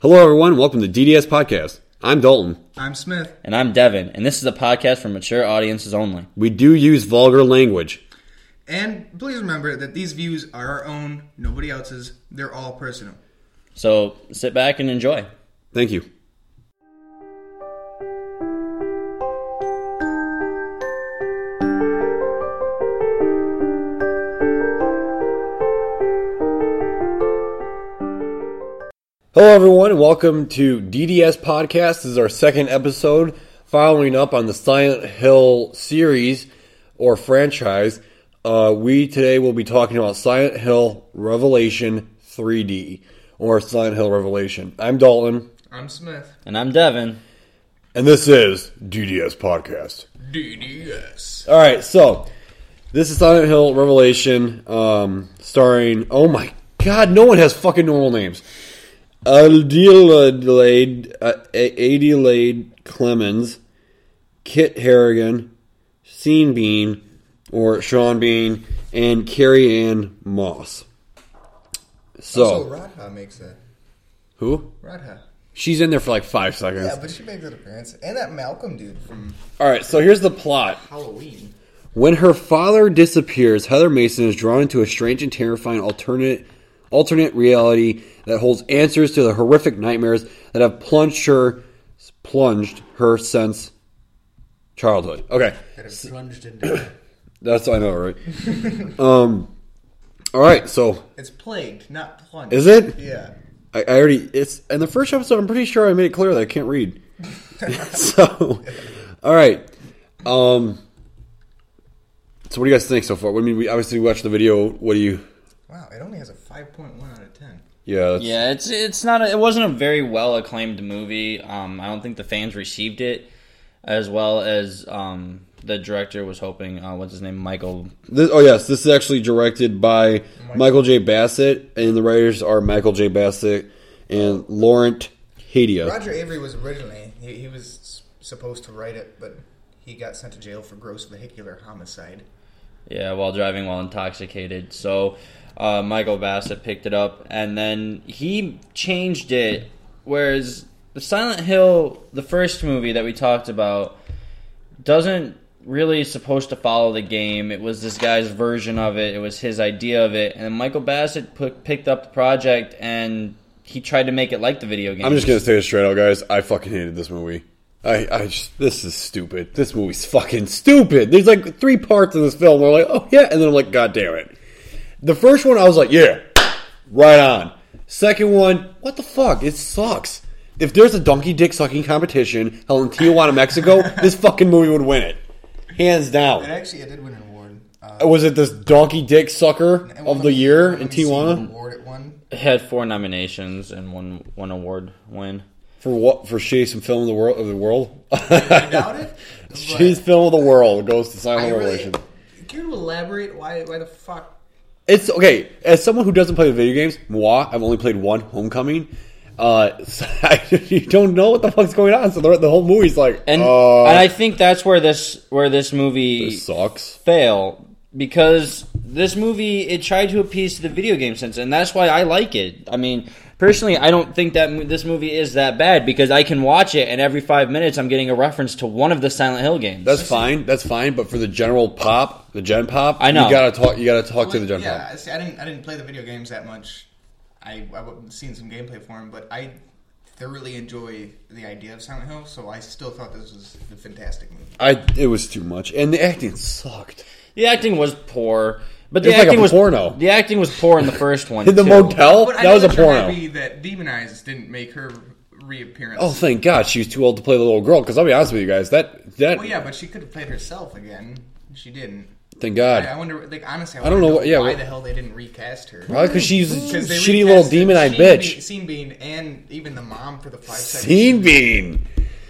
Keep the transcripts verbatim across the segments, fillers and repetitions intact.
Hello, everyone. Welcome to D D S Podcast. I'm Dalton. I'm Smith. And I'm Devin. And this is a podcast for mature audiences only. We do use vulgar language. And please remember that these views are our own, nobody else's. They're all personal. So sit back and enjoy. Thank you. Hello, everyone, and welcome to D D S Podcast. This is our second episode following up on the Silent Hill series or franchise. Uh, we today will be talking about Silent Hill Revelation three D or Silent Hill Revelation. I'm Dalton. I'm Smith. And I'm Devin. And this is D D S Podcast. D D S. All right, so this is Silent Hill Revelation um, starring, oh my god, no one has fucking normal names. Adelaide, uh, Adelaide Clemens, Kit Harrigan, Sean Bean, or Sean Bean, and Carrie Ann Moss. So, also, Radha makes it. Who? Radha. She's in there for like five seconds. Yeah, but she makes an appearance. And that Malcolm dude from Alright, so here's the plot. Halloween. When her father disappears, Heather Mason is drawn into a strange and terrifying alternate alternate reality that holds answers to the horrific nightmares that have plunged her plunged her since childhood. Okay. That have plunged into That's I know, right? um Alright, so It's plagued, not plunged. is it? Yeah. I, I already it's in the first episode I'm pretty sure I made it clear that I can't read. so alright. Um So what do you guys think so far? I mean, we obviously watched the video. What do you Wow, it only has a five point one out of ten. Yeah, that's, Yeah, it's it's not. A, it wasn't a very well acclaimed movie. Um, I don't think the fans received it as well as um, the director was hoping. Uh, what's his name? Michael. This, oh yes, this is actually directed by Michael, Michael J. Bassett, and the writers are Michael J. Bassett and Laurent Hadia. Roger Avery was originally, he, he was supposed to write it, but he got sent to jail for gross vehicular homicide. Yeah, while driving while intoxicated. So uh, Michael Bassett picked it up, and then he changed it. Whereas the Silent Hill, the first movie that we talked about, doesn't really supposed to follow the game. It was this guy's version of it. It was his idea of it. And Michael Bassett put, picked up the project, and he tried to make it like the video game. I'm just gonna say it straight out, guys. I fucking hated this movie. I, I just, this is stupid. This movie's fucking stupid. There's like three parts of this film. We're like, oh yeah, and then I'm like, god damn it. The first one, I was like, yeah, right on. Second one, what the fuck? It sucks. If there's a donkey dick sucking competition held in Tijuana, Mexico, this fucking movie would win it, hands down. It actually, it did win an award. Uh, Was it this donkey dick sucker of the year in Tijuana? Award it won. It had four nominations and one one award win. For what? For shittiest film of the world? Of the world? I doubt it. Shittiest film of the world goes to Silent Hill really, Revelation. Can you elaborate why? Why the fuck? It's okay. As someone who doesn't play the video games, moi, I've only played one, Homecoming. Uh, so I, you don't know what the fuck's going on, so the, the whole movie's like, And uh, and I think that's where this where this movie this sucks. fail, because this movie, it tried to appease to the video game sense, and that's why I like it. I mean, personally, I don't think that mo- this movie is that bad, because I can watch it, and every five minutes I'm getting a reference to one of the Silent Hill games. That's fine. That's fine. But for the general pop, the gen pop, I know. you gotta talk. You gotta talk to the gen yeah, pop. see, I didn't. I didn't play the video games that much. I I've seen some gameplay for them, but I thoroughly enjoy the idea of Silent Hill. So I still thought this was a fantastic movie. I it was too much, and the acting sucked. The acting was poor, but the It's like acting a was porno. The acting was poor in the first one. In the too. motel, But I that know was a that you're porno. happy that Demonized didn't make her reappearance. Oh, thank God, she was too old to play the little girl. Because I'll be honest with you guys, that that Well, yeah, but she could have played herself again. She didn't. thank God. I, I wonder. Like honestly, I, I don't wanna know what- yeah, why what- the hell they didn't recast her. Probably because she's a 'Cause they shitty little recasted demon-eyed Scene bitch. Bean, Scene Bean, and even the mom for the five seconds. Scene Bean.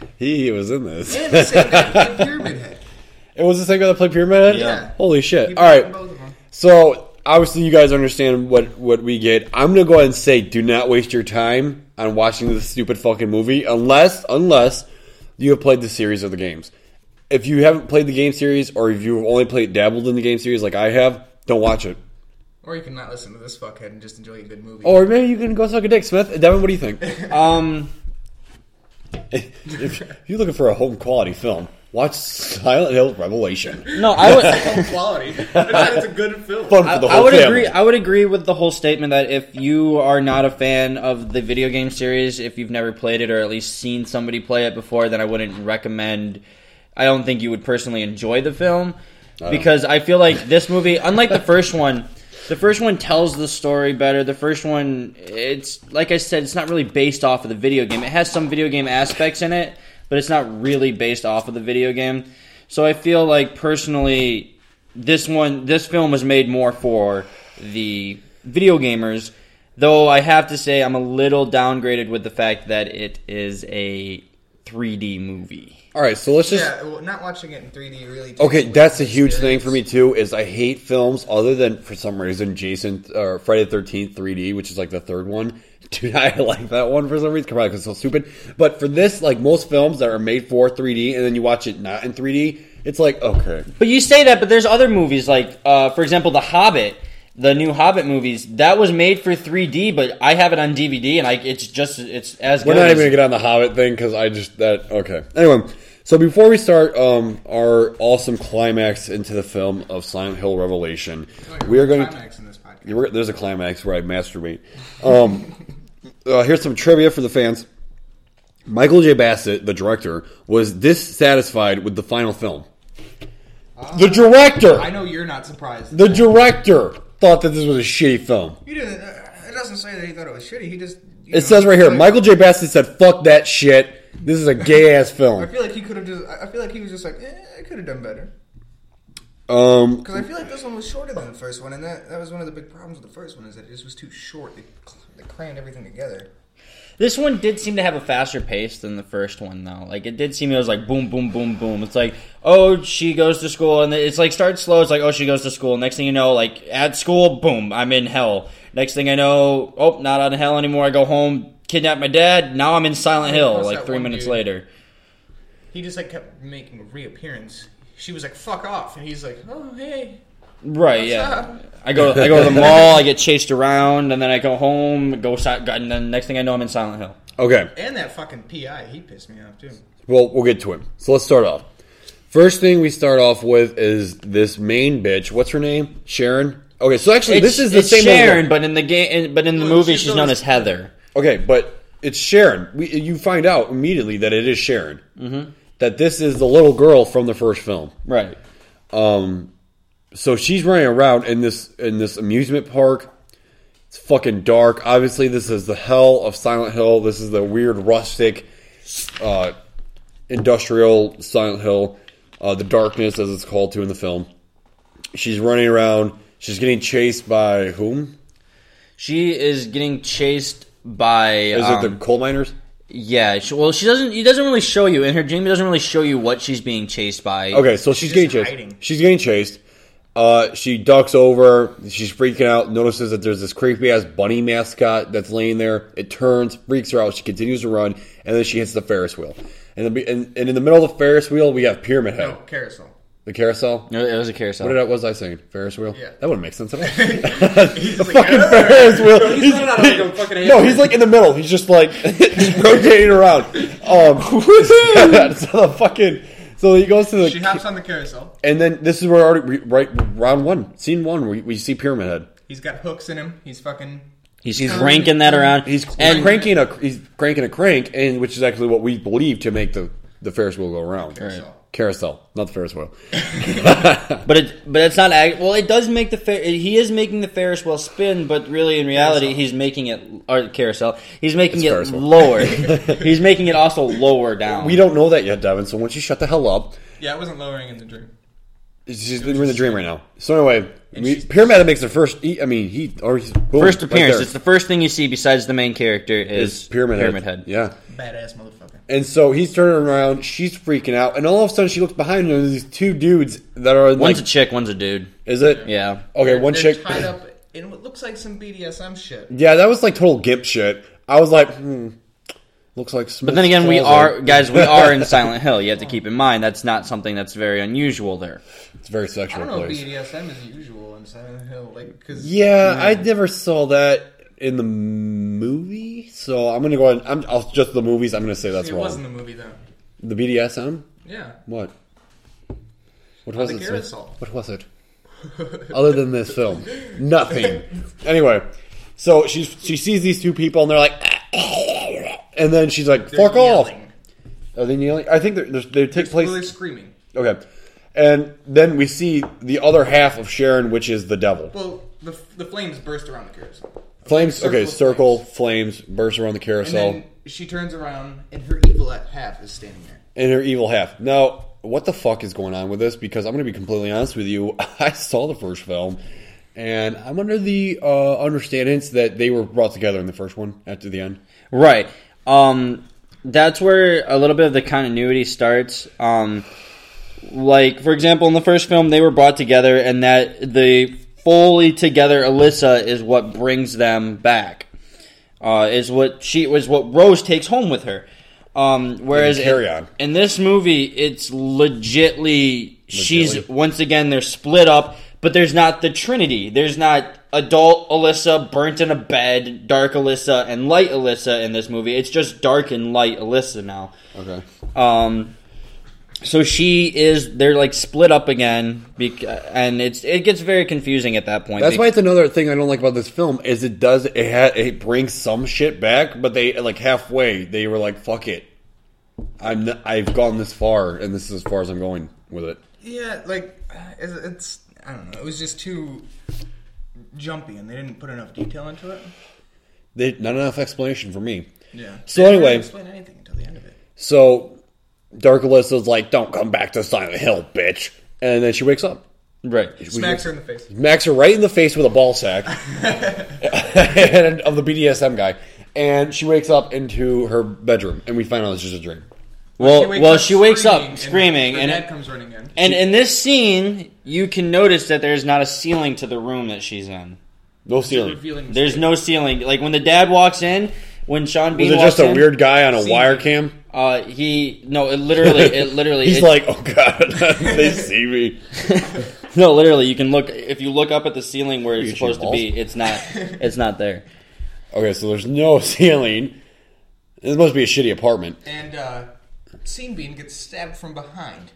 He was in this. And the same guy played Pyramid Head. It was the same guy that played Pyramid Head? Yeah. Holy shit. He All played right. both of them. So, obviously you guys understand what, what we get. I'm going to go ahead and say do not waste your time on watching this stupid fucking movie unless, unless you have played the series of the games. If you haven't played the game series or if you've only played dabbled in the game series like I have, don't watch it. Or you can not listen to this fuckhead and just enjoy a good movie. Or maybe you can go suck a dick, Smith. Devin, what do you think? Um, if, if you're looking for a home quality film, watch Silent Hill Revelation. no, I would. Home quality. It's a good film. Fun for I, the I whole would family. agree. I would agree with the whole statement that if you are not a fan of the video game series, if you've never played it or at least seen somebody play it before, then I wouldn't recommend. I don't think you would personally enjoy the film because I feel like this movie, unlike the first one, the first one tells the story better. The first one, it's like I said, it's not really based off of the video game. It has some video game aspects in it, but it's not really based off of the video game. So I feel like personally, this one, this film was made more for the video gamers. Though I have to say, I'm a little downgraded with the fact that it is a three D movie. All right, so let's just. Yeah, well, not watching it in three D really. takes Okay, away that's from a the huge thing experience. for me too. Is I hate films other than for some reason Jason or Friday the thirteenth three D, which is like the third one. Dude, I like that one for some reason. Probably because it's so stupid. But for this, like most films that are made for three D, and then you watch it not in three D, it's like okay. But you say that, but there's other movies like, uh, for example, The Hobbit. The new Hobbit movies that was made for three D, but I have it on D V D, and I it's just it's as We're good not as, even gonna get on the Hobbit thing because I just that okay. Anyway, so before we start um, our awesome climax into the film of Silent Hill Revelation, Like, we are going to. climax in this podcast. We're- There's a climax where I masturbate. Um, uh, here's some trivia for the fans. Michael J. Bassett, the director, was dissatisfied with the final film. The director, I know you're not surprised. the director thought that this was a shitty film. He didn't. Uh, it doesn't say that he thought it was shitty. He just. you It know, says right here, like- Michael J. Bassett said, "Fuck that shit. This is a gay ass I film." feel like he could have just. I feel like he was just like, eh, I could have done better. Um, Because I feel like this one was shorter than the first one, and that, that was one of the big problems with the first one is that it just was too short. They, they crammed everything together. This one did seem to have a faster pace than the first one, though. Like, it did seem it was like boom, boom, boom, boom. It's like, oh, she goes to school, and it's like starts slow. It's like, oh, she goes to school. Next thing you know, like at school, boom, I'm in hell. Next thing I know, oh, not out of hell anymore. I go home, kidnap my dad. Now I'm in Silent Hill. Plus Like that three one minutes dude. later. He just like kept making a reappearance. She was like, "Fuck off," and he's like, "Oh hey." Right, What's yeah. up? I go, I go to the mall. I get chased around, and then I go home. Go, si- and then next thing I know, I'm in Silent Hill. okay. And that fucking P I, he pissed me off too. Well, we'll get to it. So let's start off. First thing we start off with is this main bitch. What's her name? Sharon? Okay, so actually, It's, this is the it's same Sharon, one. but in the game, but in the Well, movie, she's she's known known as- as Heather. Okay, but it's Sharon. We, you find out immediately that it is Sharon. Mm-hmm. That this is the little girl from the first film. Right. Um, so she's running around in this in this amusement park. It's fucking dark. Obviously, this is the hell of Silent Hill. This is the weird rustic, uh, industrial Silent Hill. Uh, the darkness, as it's called to in the film. She's running around. She's getting chased by whom? She is getting chased by. Is um, it the coal miners? Yeah. She, well, she doesn't. It doesn't really show you in her dream. It doesn't really show you what she's being chased by. Okay, so she's She's getting just chased. hiding. She's getting chased. Uh, she ducks over. She's freaking out. Notices that there's this creepy ass bunny mascot that's laying there. It turns, freaks her out. She continues to run, and then she hits the Ferris wheel. And, the, and, and in the middle of the Ferris wheel, we have Pyramid Head. No, carousel. The carousel. No, it was a carousel. What did I, what was I saying? Ferris wheel. Yeah. That wouldn't make sense at all. He's the just like, fucking "Ah!" Ferris wheel. He's running out of like a fucking No, he's like in the middle. He's just like just rotating around. Um, so the fucking so he goes to the She hops on the carousel. and then this is where already right round one, scene one, we, we see Pyramid Head. He's got hooks in him. He's fucking. He's, he's cranking that around. He's and cranking a he's cranking a crank, and which is actually what we believe to make the, the Ferris wheel go around. Carousel. Carousel, not the Ferris wheel. But it, but it's not. ag- Well, it does make the Fer- he is making the Ferris wheel spin, but really in reality, Carousel. he's making it or carousel. He's making It's Ferris it wheel. lower. He's making it also lower down. We don't know that yet, Devin. So once you shut the hell up, Yeah, it wasn't lowering in the dream. it's just, we're in the dream right now. So anyway, And we, she's- Pyramid Head makes the first. He, I mean, he or he's boom, First right appearance. there. It's the first thing you see besides the main character is It's Pyramid, Pyramid Head. Head. Yeah. Badass motherfucker. And so he's turning around, she's freaking out, and all of a sudden she looks behind her, and there's these two dudes that are One's like, a chick, one's a dude. is it? Yeah. Okay, one They're chick. tied up in what looks like some B D S M shit. Yeah, that was like total gimp shit. I was like, hmm. Looks like Smith's But then again, we closet. are guys. We are in Silent Hill. You have to keep in mind that's not something that's very unusual there. It's a very I sexual don't know place. if B D S M is usual in Silent Hill, like because Yeah, I never saw that in the movie, so I'm gonna go ahead. I'm I'll, just the movies. I'm gonna say that's it wrong. was in the movie though. The B D S M? Yeah, What? What On was the it? sir? carousel. What was it? Other than this film, nothing. Anyway, so she she sees these two people and they're like, and then she's like, They're "Fuck off!" yelling. Are they yelling? I think they're, they're, they take place. Well, they're screaming. Okay, and then we see the other half of Sharon, which is the devil. Well, the the flames burst around the carousel. Flames. Circle Okay, of circle flames. flames burst around the And carousel, then she turns around, and her evil half is standing there. and her evil half. Now, what the fuck is going on with this? Because I'm going to be completely honest with you. I saw the first film, and I'm under the uh, understandings that they were brought together in the first one after the end. Right. Um, that's where a little bit of the continuity starts. Um, like, for example, in the first film, they were brought together, and that the fully together Alyssa is what brings them back. Uh, is what she was what Rose takes home with her. Um, whereas carry in, on. in this movie, it's legitly, she's Legitly. once again they're split up, but there's not the Trinity. There's not adult Alyssa burnt in a bed, dark Alyssa, and light Alyssa in this movie. It's just dark and light Alyssa now. Okay. Um, so she is they're like split up again, bec- and it's it gets very confusing at that point. That's Be- why it's another thing I don't like about this film is it does it ha- it brings some shit back, but they like halfway they were like, "Fuck it, I'm n- I've gone this far, and this is as far as I'm going with it." Yeah, like it's, it's I don't know. It was just too jumpy, and they didn't put enough detail into it. They not enough explanation for me. Yeah. So They didn't anyway- really explain anything until the end of it. So Dark Alyssa's like, "Don't come back to Silent Hill, bitch," and then she wakes up. right. Smacks her in the face. Smacks her right in the face with a ball sack and, of the B D S M guy, and she wakes up into her bedroom, and we find out it's just a dream. Well, wakes well, up she wakes screaming, up screaming, and and her dad comes running in. and in this scene, you can notice that there's not a ceiling to the room that she's in. No ceiling. Revealing There's no ceiling. Like when the dad walks in, when Sean Bean Was it walks just a in, weird guy on a See wire me. cam? Uh, he no, it literally, it literally. He's it- like, "Oh God, they see me." no, literally, you can look if you look up at the ceiling where it's You supposed shoot to be. It's not. It's not there. Okay, so there's no ceiling. This must be a shitty apartment. And uh, Scene Bean gets stabbed from behind.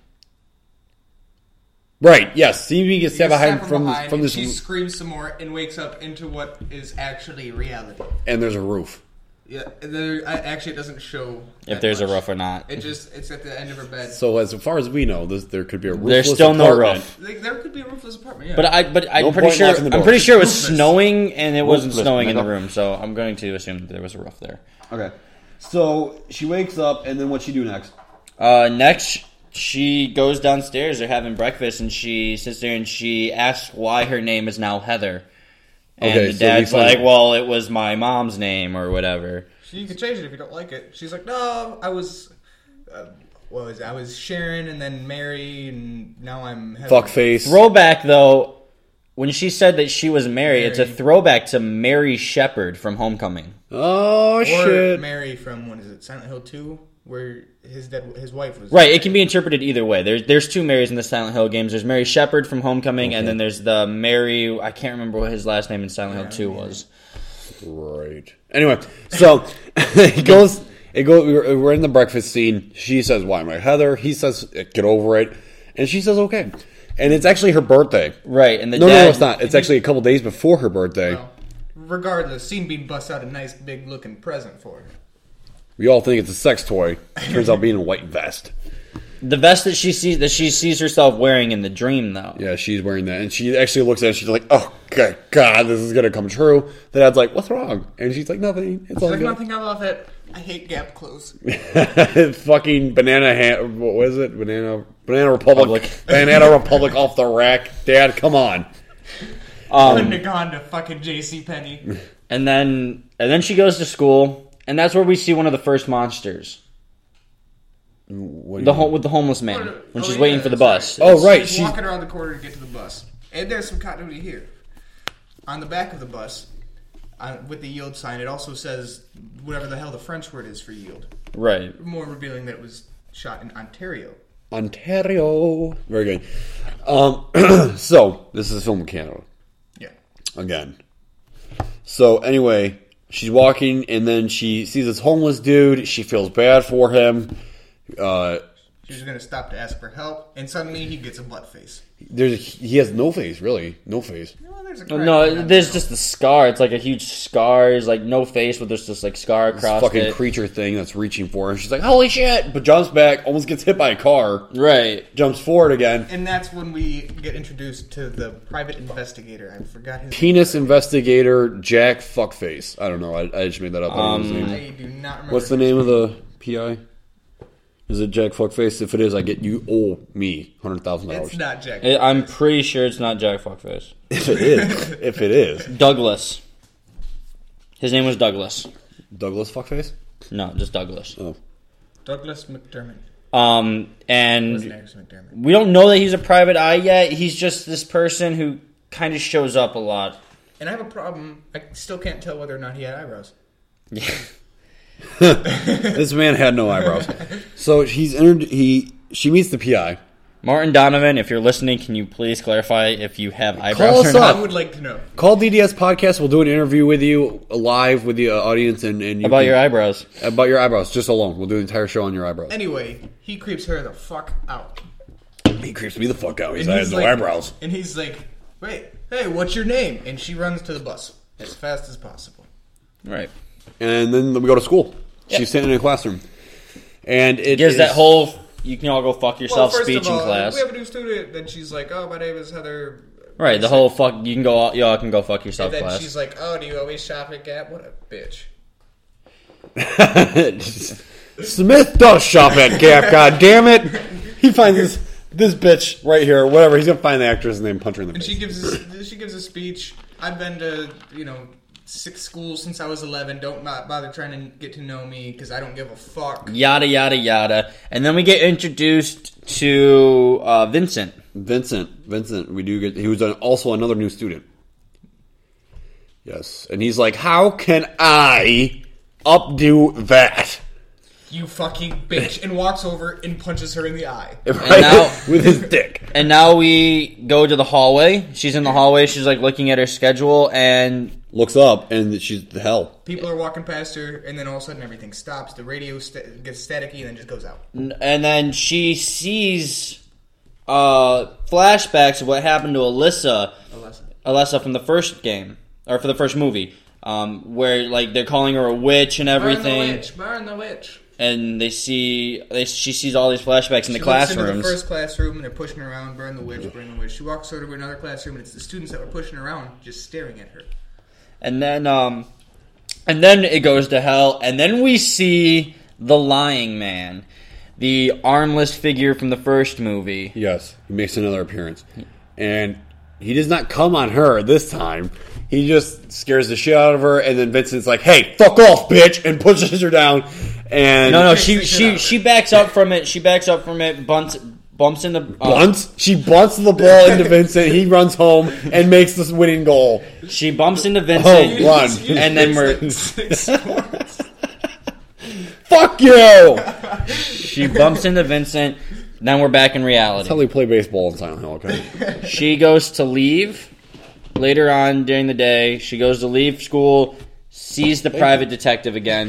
Right? Yes. See me get He stabbed gets behind stabbed from behind, from and this, she screams some more and wakes up into what is actually reality. and there's a roof. Yeah, there, I, actually, it doesn't show If that there's a much. roof or not. It just it's at the end of her bed. So as far as we know, this, there could be a roofless There's still no apartment. roof. Like, there could be a roofless apartment. Yeah, But I, but I'm No pretty point sure. locking the I'm door. pretty sure it was Roofless. snowing, and it wasn't Roofless, snowing in the nigga. room. So I'm going to assume that there was a roof there. Okay. So she wakes up, and then what's she do next? Uh, next, she goes downstairs. They're having breakfast, and she sits there and she asks why her name is now Heather. And Okay, the so dad's we find- like, "Well, it was my mom's name or whatever." so you can change it if you don't like it. She's like, no, I was, uh, what was it? I was Sharon and then Mary, and now I'm Heather. Fuck face. Throwback though, when she said that she was Mary, it's a Mary. throwback to Mary Shepard from Homecoming. Oh Or shit. Mary from what is it? Silent Hill two, where his dead his wife was Right, it can be interpreted either way. There's there's two Marys in the Silent Hill games. There's Mary Shepard from Homecoming, and then there's the Mary. I can't remember what his last name in Silent Hill Two was. Right. Anyway, so it goes. It goes. We're, we're in the breakfast scene. She says, "Why am I Heather?" He says, "Get over it," and she says, "Okay." And it's actually her birthday. Right, and the No, dad. no, no, it's not. It's actually a couple days before her birthday. Well, regardless, Scene Bean busts out a nice big looking present for her. We all think it's a sex toy. Turns out being a white vest. The vest that she sees that she sees herself wearing in the dream, though. Yeah, she's wearing that, and she actually looks at it. She's like, "Oh God, God, this is gonna come true." The dad's like, "What's wrong?" And she's like, "Nothing. It's all There's good." nothing I love it. I hate Gap clothes. Fucking banana ham. What was it? Banana Banana Republic. Republic. Banana Republic off the rack. Dad, come on. Couldn't have gone to fucking J C Penney. And then and then she goes to school, and that's where we see one of the first monsters. What do The you home mean? with the homeless man when Oh, she's yeah, waiting for the that's bus. right. Oh, right. She's She's walking around the corner to get to the bus. And there's some continuity here. On the back of the bus, uh, with the yield sign, it also says whatever the hell the French word is for yield. Right. More revealing that it was shot in Ontario. Ontario. Very good. Um, so, this is a film in Canada. Yeah. Again. So, anyway, she's walking, and then she sees this homeless dude. She feels bad for him. Uh, She's going to stop to ask for help, and suddenly he gets a butt face. there's He has no face, really. No face. No, there's a No, crack no, in that there's mouth. just the scar. It's like a huge scar. It's like no face, but there's just like scar This across fucking it. creature thing that's reaching for her. And she's like, holy shit! But jumps back, almost gets hit by a car. Right. Jumps forward again. And that's when we get introduced to the private investigator. I forgot his Penis investigator Jack Fuckface. I don't know. I, I just made that up. I don't know his Um, name. I do not remember. What's the name of the P I? Is it Jack Fuckface? If it is, I get you owe me hundred thousand dollars. It's not Jack. I- I'm pretty sure it's not Jack Fuckface. If it is, if it is, Douglas. His name was Douglas. Douglas Fuckface. No, just Douglas. Oh, Douglas McDermott. Um, Wasn't and Anderson McDermott. we don't know that he's a private eye yet. He's just this person who kind of shows up a lot. And I have a problem. I still can't tell whether or not he had eyebrows. Yeah. this man had no eyebrows. So he's entered. He she meets the P I. Martin Donovan, if you're listening, can you please clarify if you have eyebrows Call or us not? up. I would like to know. Call D D S Podcast. We'll do an interview with you live with the uh, audience and, and you About can- your eyebrows. about your eyebrows just alone. We'll do the entire show on your eyebrows. Anyway, he creeps her the fuck out. He creeps me the fuck out. He's And I have no like, eyebrows. And he's like, wait, hey, what's your name? And she runs to the bus as fast as possible. Right. And then we go to school. Yep. She's sitting in a classroom, and it Gives is- that whole, you can all go fuck yourself first speech of all, in class. we have a new student. Then she's like, oh, my name is Heather. Right, the whole fuck, you can go, all, y'all can go fuck yourself And then class. she's like, oh, do you always shop at Gap? What a bitch. Smith does shop at Gap. God damn it! He finds this this bitch right here, or whatever. He's gonna find the actress name, punch her in the And face. she gives us, she gives a speech. I've been to, you know, six schools since I was eleven. Don't not bother trying to get to know me because I don't give a fuck. Yada, yada, yada. And then we get introduced to uh, Vincent. Vincent, Vincent, we do get. He was an, also another new student. Yes, and he's like, "How can I updo that?" You fucking bitch. And walks over and punches her in the eye. Right? now- with his dick. And now we go to the hallway. She's in the hallway. She's like looking at her schedule, and Looks up, and she's the hell. People are walking past her, and then all of a sudden everything stops. The radio st- gets staticky and then just goes out. and then she sees uh, flashbacks of what happened to Alyssa, Alyssa. Alyssa from the first game or for the first movie, um, where like they're calling her a witch and everything. Burn the witch. Burn the witch. And they see, they, she sees all these flashbacks in the She looks into classrooms. the first classroom, and they're pushing her around. Burn the witch. Burn the witch. She walks over to another classroom, and it's the students that were pushing her around, just staring at her. And then, um, and then it goes to hell. And then we see the lying man, the armless figure from the first movie. Yes, he makes another appearance, and he does not come on her this time. He just scares the shit out of her, and then Vincent's like, "Hey, fuck off, bitch!" and pushes her down. And No, no, Kicks she the shit out she of she her. backs up from it. She backs up from it. Bumps bumps into uh, bunts. She bunts the ball into Vincent. He runs home and makes this winning goal. She bumps into Vincent. Oh, run. And then we're Fuck you! she bumps into Vincent. Then we're back in That's how reality. they play baseball in Silent Hill. Okay. She goes to leave later on during the day. She goes to leave school, sees the private detective again,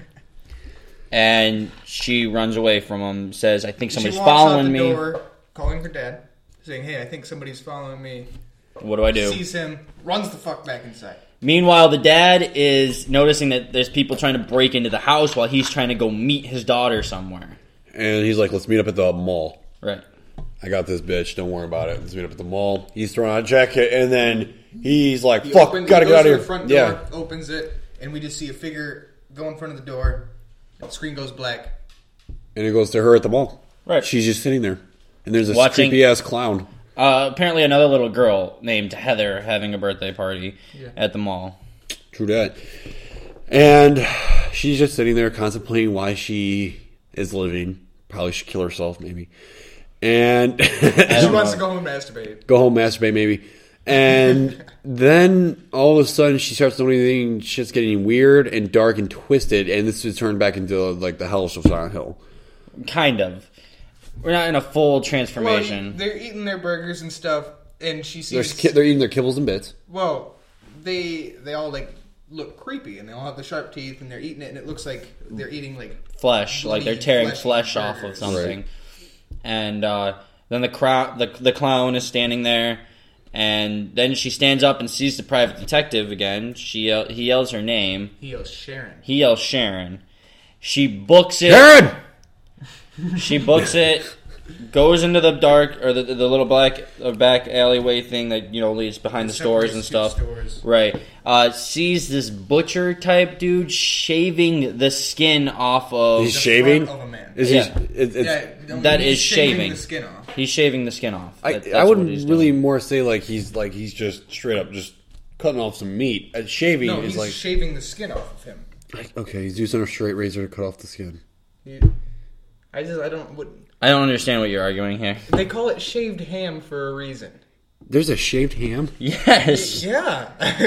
and she runs away from him. Says, "I think somebody's she walks out following the me. door, calling her dad, saying, "Hey, I think somebody's following me." What do I do?" Sees him, runs the fuck back inside. Meanwhile, the dad is noticing that there's people trying to break into the house while he's trying to go meet his daughter somewhere. And he's like, "Let's meet up at the mall. Right. I got this bitch. Don't worry about it. Let's meet up at the mall." He's throwing on a jacket, and then he's like, He "Fuck, opens, gotta he get goes out to of the here." front door, Yeah. opens it, and we just see a figure go in front of the door. The screen goes black. And it goes to her at the mall. Right. She's just sitting there. And there's this Watching- creepy ass clown. Uh, apparently, another little girl named Heather having a birthday party Yeah. at the mall. True that. And she's just sitting there contemplating why she is living. Probably should kill herself, maybe. And She don't wants know. to go home and masturbate. go home, masturbate, maybe. And then all of a sudden she starts noticing shit's getting weird and dark and twisted, and this is turned back into like the Hellish of Silent Hill. Kind of. We're not in a full Well, transformation. they're eating their burgers and stuff, and she They're, sees. ki- they're eating their kibbles and bits. Well, they they all like look creepy, and they all have the sharp teeth, and they're eating it, and it looks like they're eating like Flesh, like they're bloody tearing flesh flesh off of burgers. something. Right. And uh, then the, crowd, the the clown is standing there, and then she stands up and sees the private detective again. She yell- he yells her name. He yells Sharon. He yells Sharon. She books it. Sharon! She books it. Goes into the dark or the, the little black uh, back alleyway thing that you know leads behind the stores and stuff. Stores. Right. Uh, sees this butcher type dude shaving the skin off of. He's The shaving? front of a man. Is Yeah. he, it, it's, Yeah, no, that he's is shaving. the skin off. He's shaving the skin off. I, That- that's I what would he's really doing. more say like he's like he's just straight up just cutting off some meat. Uh, shaving No, is he's like shaving the skin off of him. okay, he's using a straight razor to cut off the skin. He- I just I don't what I don't understand what you're arguing here. they call it shaved ham for a reason. There's a shaved ham. Yes. Yeah.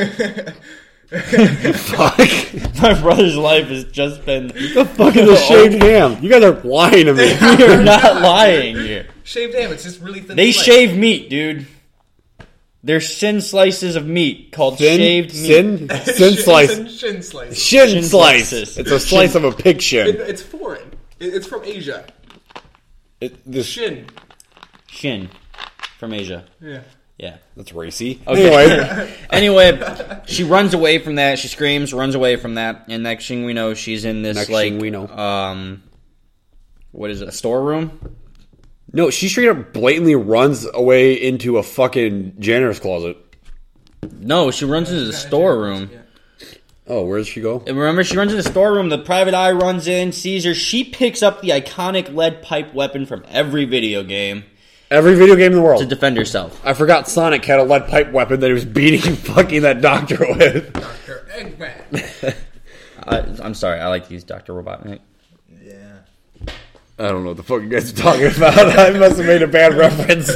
Fuck. My brother's life has just been. The fuck is a shaved ham? You guys are lying to me. You're not lying here. Shaved ham. It's just really thin. They slice. shave meat, dude. They're thin slices of meat called Thin, shaved meat. sin, sin Shin- slice, Shin, shin slice. shin, Shin slice. slices. It's a slice Shin- of a pig It, shin. it's foreign. It, it's from Asia. It, this, Shin. Shin from Asia. Yeah. Yeah. that's racy. Okay. Anyway, Anyway, she runs away from that. She screams, runs away from that, and next thing we know, she's in this Next like thing we know. um, what is it? A storeroom? no, she straight up blatantly runs away into a fucking janitor's closet. No, she runs into the storeroom. Yeah. Oh, where does she go? And remember, she runs in the storeroom. The private eye runs in, sees her. She picks up the iconic lead pipe weapon from every video game Every video game in the to world. defend herself. I forgot Sonic had a lead pipe weapon that he was beating fucking that doctor with. Doctor Eggman. I, I'm sorry, I like to use Doctor Robotnik. Yeah. I don't know what the fuck you guys are talking about. I must have made a bad reference.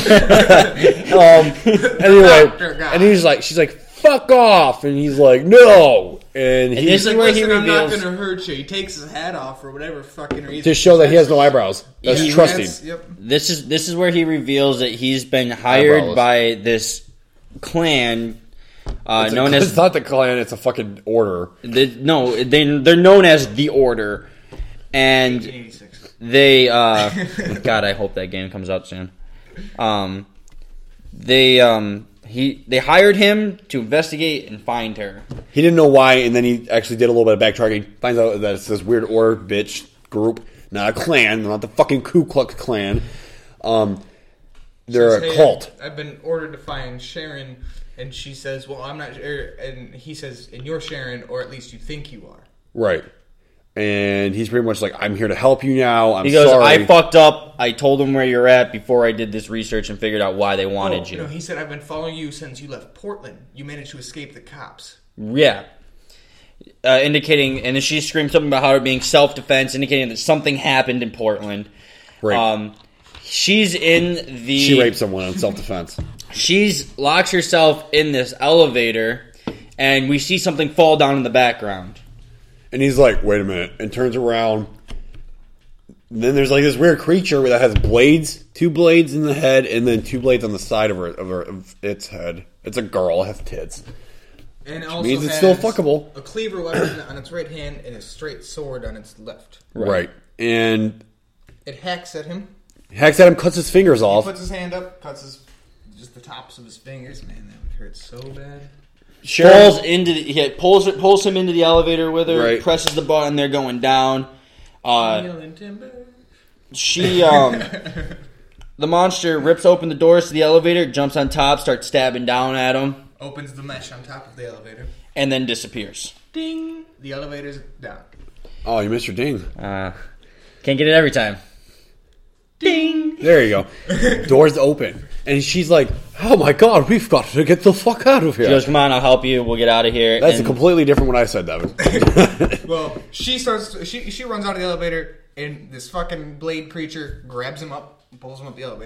um, anyway, and he's like, she's like, fuck off. And he's like, no. And And he's this is where he Listen, I'm not reveals. gonna hurt you. He takes his hat off for whatever fucking reason. to show that he has no eyebrows. That's He- trusting. That's- Yep. This is this is where he reveals that he's been hired Eyebrowless. by this clan uh, It's, known a, as it's not the clan, it's a fucking order. the, no they they're known as the Order, and eighteen eighty-six. they uh, God, I hope that game comes out soon. Um, they um he they hired him to investigate and find her. He didn't know why, and then he actually did a little bit of backtracking. Finds out that it's this weird order bitch group, not a clan, not the fucking Ku Klux Klan. Um, they're Says, a "Hey, cult. I've been ordered to find Sharon, and she says, "Well, I'm not." er, And he says, "And you're Sharon, or at least you think you are." Right. And he's pretty much like, I'm here to help you now. I'm He goes, sorry. I fucked up. I told them where you're at before I did this research and figured out why they wanted Oh, you. No, he said, "I've been following you since you left Portland. You managed to escape the cops." Yeah. Uh, indicating, and then she screamed something about how her being self-defense, indicating that something happened in Portland. Rape. Um, she's in the... She raped someone in self-defense. She's locks herself in this elevator, and we see something fall down in the background. And he's like, wait a minute, and turns around. And then there's like this weird creature that has blades, two blades in the head, and then two blades on the side of her of, her, of its head. It's a girl, it has tits. And also means it's has still fuckable. A cleaver weapon on its right hand and a straight sword on its left. Right. And It hacks at him. hacks at him, cuts his fingers He off. puts his hand up, cuts his just the tops of his fingers. Man, that would hurt so bad. Sharon- Falls into the, he pulls it, pulls him into the elevator with her. Right. Presses the button. They're going down. Uh, Neil and Timber. she, um, the monster rips open the doors to the elevator, jumps on top, starts stabbing down at him, Opens the mesh on top of the elevator. and then disappears. Ding! The elevator's down. Oh, you missed your ding. Uh, can't get it every time. Ding! There you go. Doors open. And she's like, oh my god, we've got to get the fuck out of here. She goes, "Come on, I'll help you. We'll get out of here." That's and, a completely different what I said, Devin. Well, she starts. She she runs out of the elevator, and this fucking blade creature grabs him up and pulls him up the elevator.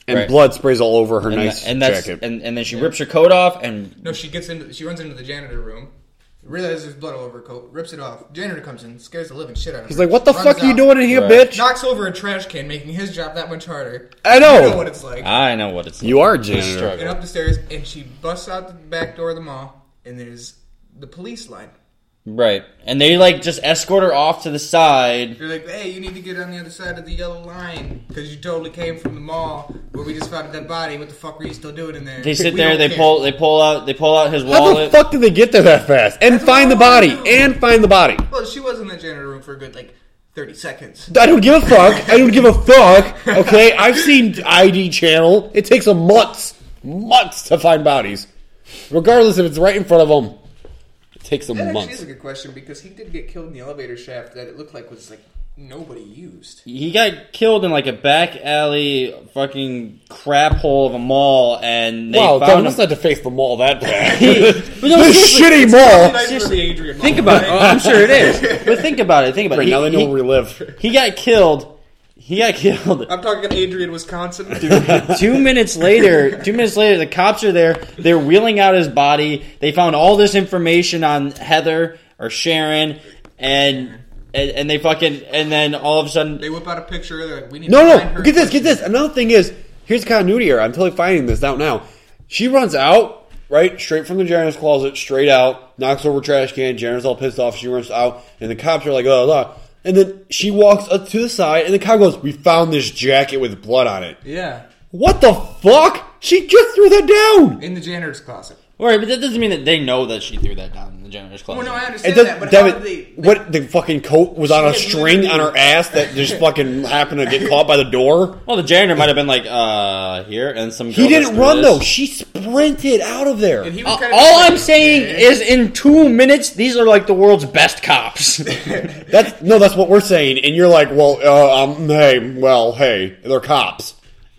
And Right. blood sprays all over her and, nice tha- and that's jacket. and, and then she rips her coat off and No, she gets into. She runs into the janitor room. Realizes there's blood all over her coat. Rips it off. Janitor comes in, scares the living shit out of her. He's like, "What the runs fuck are you out, doing in here, Right. bitch?" Knocks over a trash can, making his job that much harder. I know. You know what it's like. I know what it's like. You are a The janitor. struggle. And up the stairs, and she busts out the back door of the mall, and there's the police line. Right. And they like just escort her off to the side. They're like, "Hey, you need to get on the other side of the yellow line because you totally came from the mall where we just found a dead body. What the fuck were you still doing in there?" They sit We there, don't they care." pull they pull out they pull out his How wallet. the fuck did they get there that fast? And That's find the what I body. wanna know. And find the body. Well, she was in the janitor room for a good like thirty seconds. I don't give a fuck. I don't give a fuck. Okay, I've seen I D Channel. It takes them months, months to find bodies, regardless if it's right in front of them. It takes them That actually months. is a good question because he did get killed in the elevator shaft that it looked like was like nobody used. He got killed in like a back alley fucking crap hole of a mall, and they Wow, found Devin, him. let's not deface the mall that bad. But no, this seriously, shitty mall. Nice for seriously, the Adrian Think moment, about it. right? Oh, I'm sure it is. But think about it. Think about Right it. now they know he, where we live. he got killed. He got killed. I'm talking Adrian, Wisconsin. Two minutes later, two minutes later, the cops are there. They're wheeling out his body. They found all this information on Heather or Sharon, and and, and they fucking and then all of a sudden, They whip out a picture. They're like, "We need No, to find her." no. Get this. Get this. Another thing is, here's continuity error. I'm totally finding this out now. She runs out, right, straight from the janitor's closet, straight out, knocks over a trash can. Janitor's all pissed off. She runs out, and the cops are like, "Oh, oh." And then she walks up to the side, and the cop goes, "We found this jacket with blood on it." Yeah, What the fuck? She just threw that down. in the janitor's closet. right? But that doesn't mean that they know that she threw that down in the janitor's closet. Well, no, I It understand does, that, but Devin, how did they? they what the fucking coat was on a She had string on her literally- ass that just fucking happened to get caught by the door. Well, the janitor might have been like, "Uh, here," and some. He girl didn't just threw run this. though. She sprinted out of there. and he was All, kind of all like- I'm saying is, in two minutes, these are like the world's best cops. That's no, that's what we're saying, and you're like, well, uh, um, hey, well, hey, they're cops.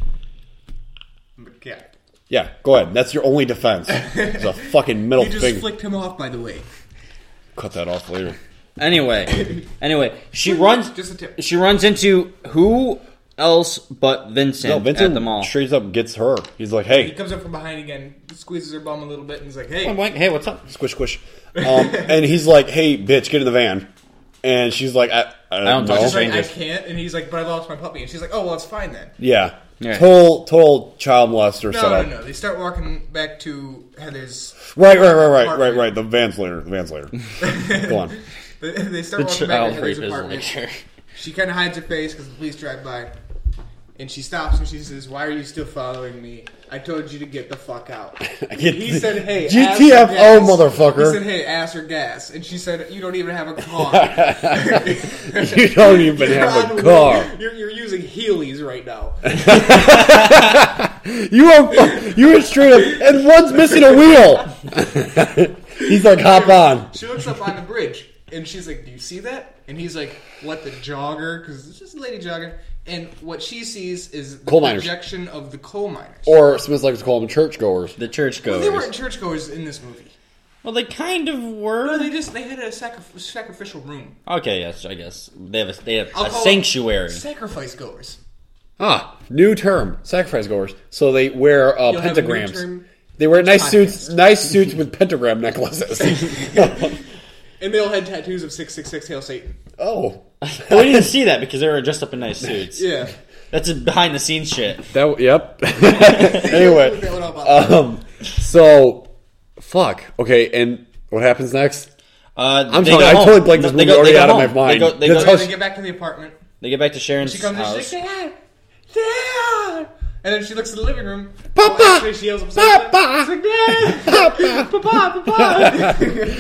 yeah. Yeah, go ahead. That's your only defense. It's a fucking middle He just finger. flicked him off, by the way. Cut that off later. Anyway, anyway, she runs. Just a tip. She runs into who else but Vincent, No, Vincent at the mall. straight up gets her. He's like, He hey, comes up from behind again, squeezes her bum a little bit, and he's like, "Hey, I'm like, hey, what's up? squish, squish. Um, and he's like, hey, bitch, get in the van. And she's like, I, I, don't know. touch She's like, I strangers. can't, and he's like, but I lost my puppy, and she's like, oh, well, it's fine then. Yeah. Yeah. Total, total child molester No, setup. no, no. They start walking back to Heather's. Right, right, right, right, right, apartment. right. The van's later. The van's later. Go on. They, they start The walking back to child Heather's rape is apartment. later. She kind of hides her face because the police drive by, and she stops and she says, "Why are you still following me? I told you to get the fuck out." He said, "Hey, G ass T or F O, gas." motherfucker. He said, "Hey, ass or gas," and she said, "You don't even have a car. You don't even You're have on a the car. way- You're, you're using Heelys right now." You are you are straight up, and one's missing a wheel. He's like, hop on. She looks up on the bridge, and she's like, "Do you see that?" And he's like, "What, the jogger?" Because it's just a lady jogger. And what she sees is the Coal miners. projection of the coal miners. Or Smith likes to call them churchgoers. The churchgoers. Well, they weren't churchgoers in this movie. Well, they kind of were. No, they just they had a sacri- sacrificial room. Okay, yes, I guess they have a they have I'll a call sanctuary. them sacrifice goers. Ah, new term, sacrifice goers. So they wear uh, You'll have a new pentagrams. term They wear nice podcast. suits, nice suits with pentagram necklaces. And they all had tattoos of six six six Hail Satan. Oh, But we didn't see that because they were dressed up in nice suits. Yeah. That's behind the scenes shit. that yep. Anyway, They went all about that. um, so fuck. Okay, and what happens next? Uh, I'm they sorry, go I home. totally blanked this They movie go- they already go out of home. my mind. They go, they, That's go, how So they get back to the apartment. they get back to Sharon's She comes in, house. she's like, "Dad, Dad," and then she looks in the living room. Papa! Well, actually, she yells upstairs. Papa! She's like, "Dad, Papa, Papa."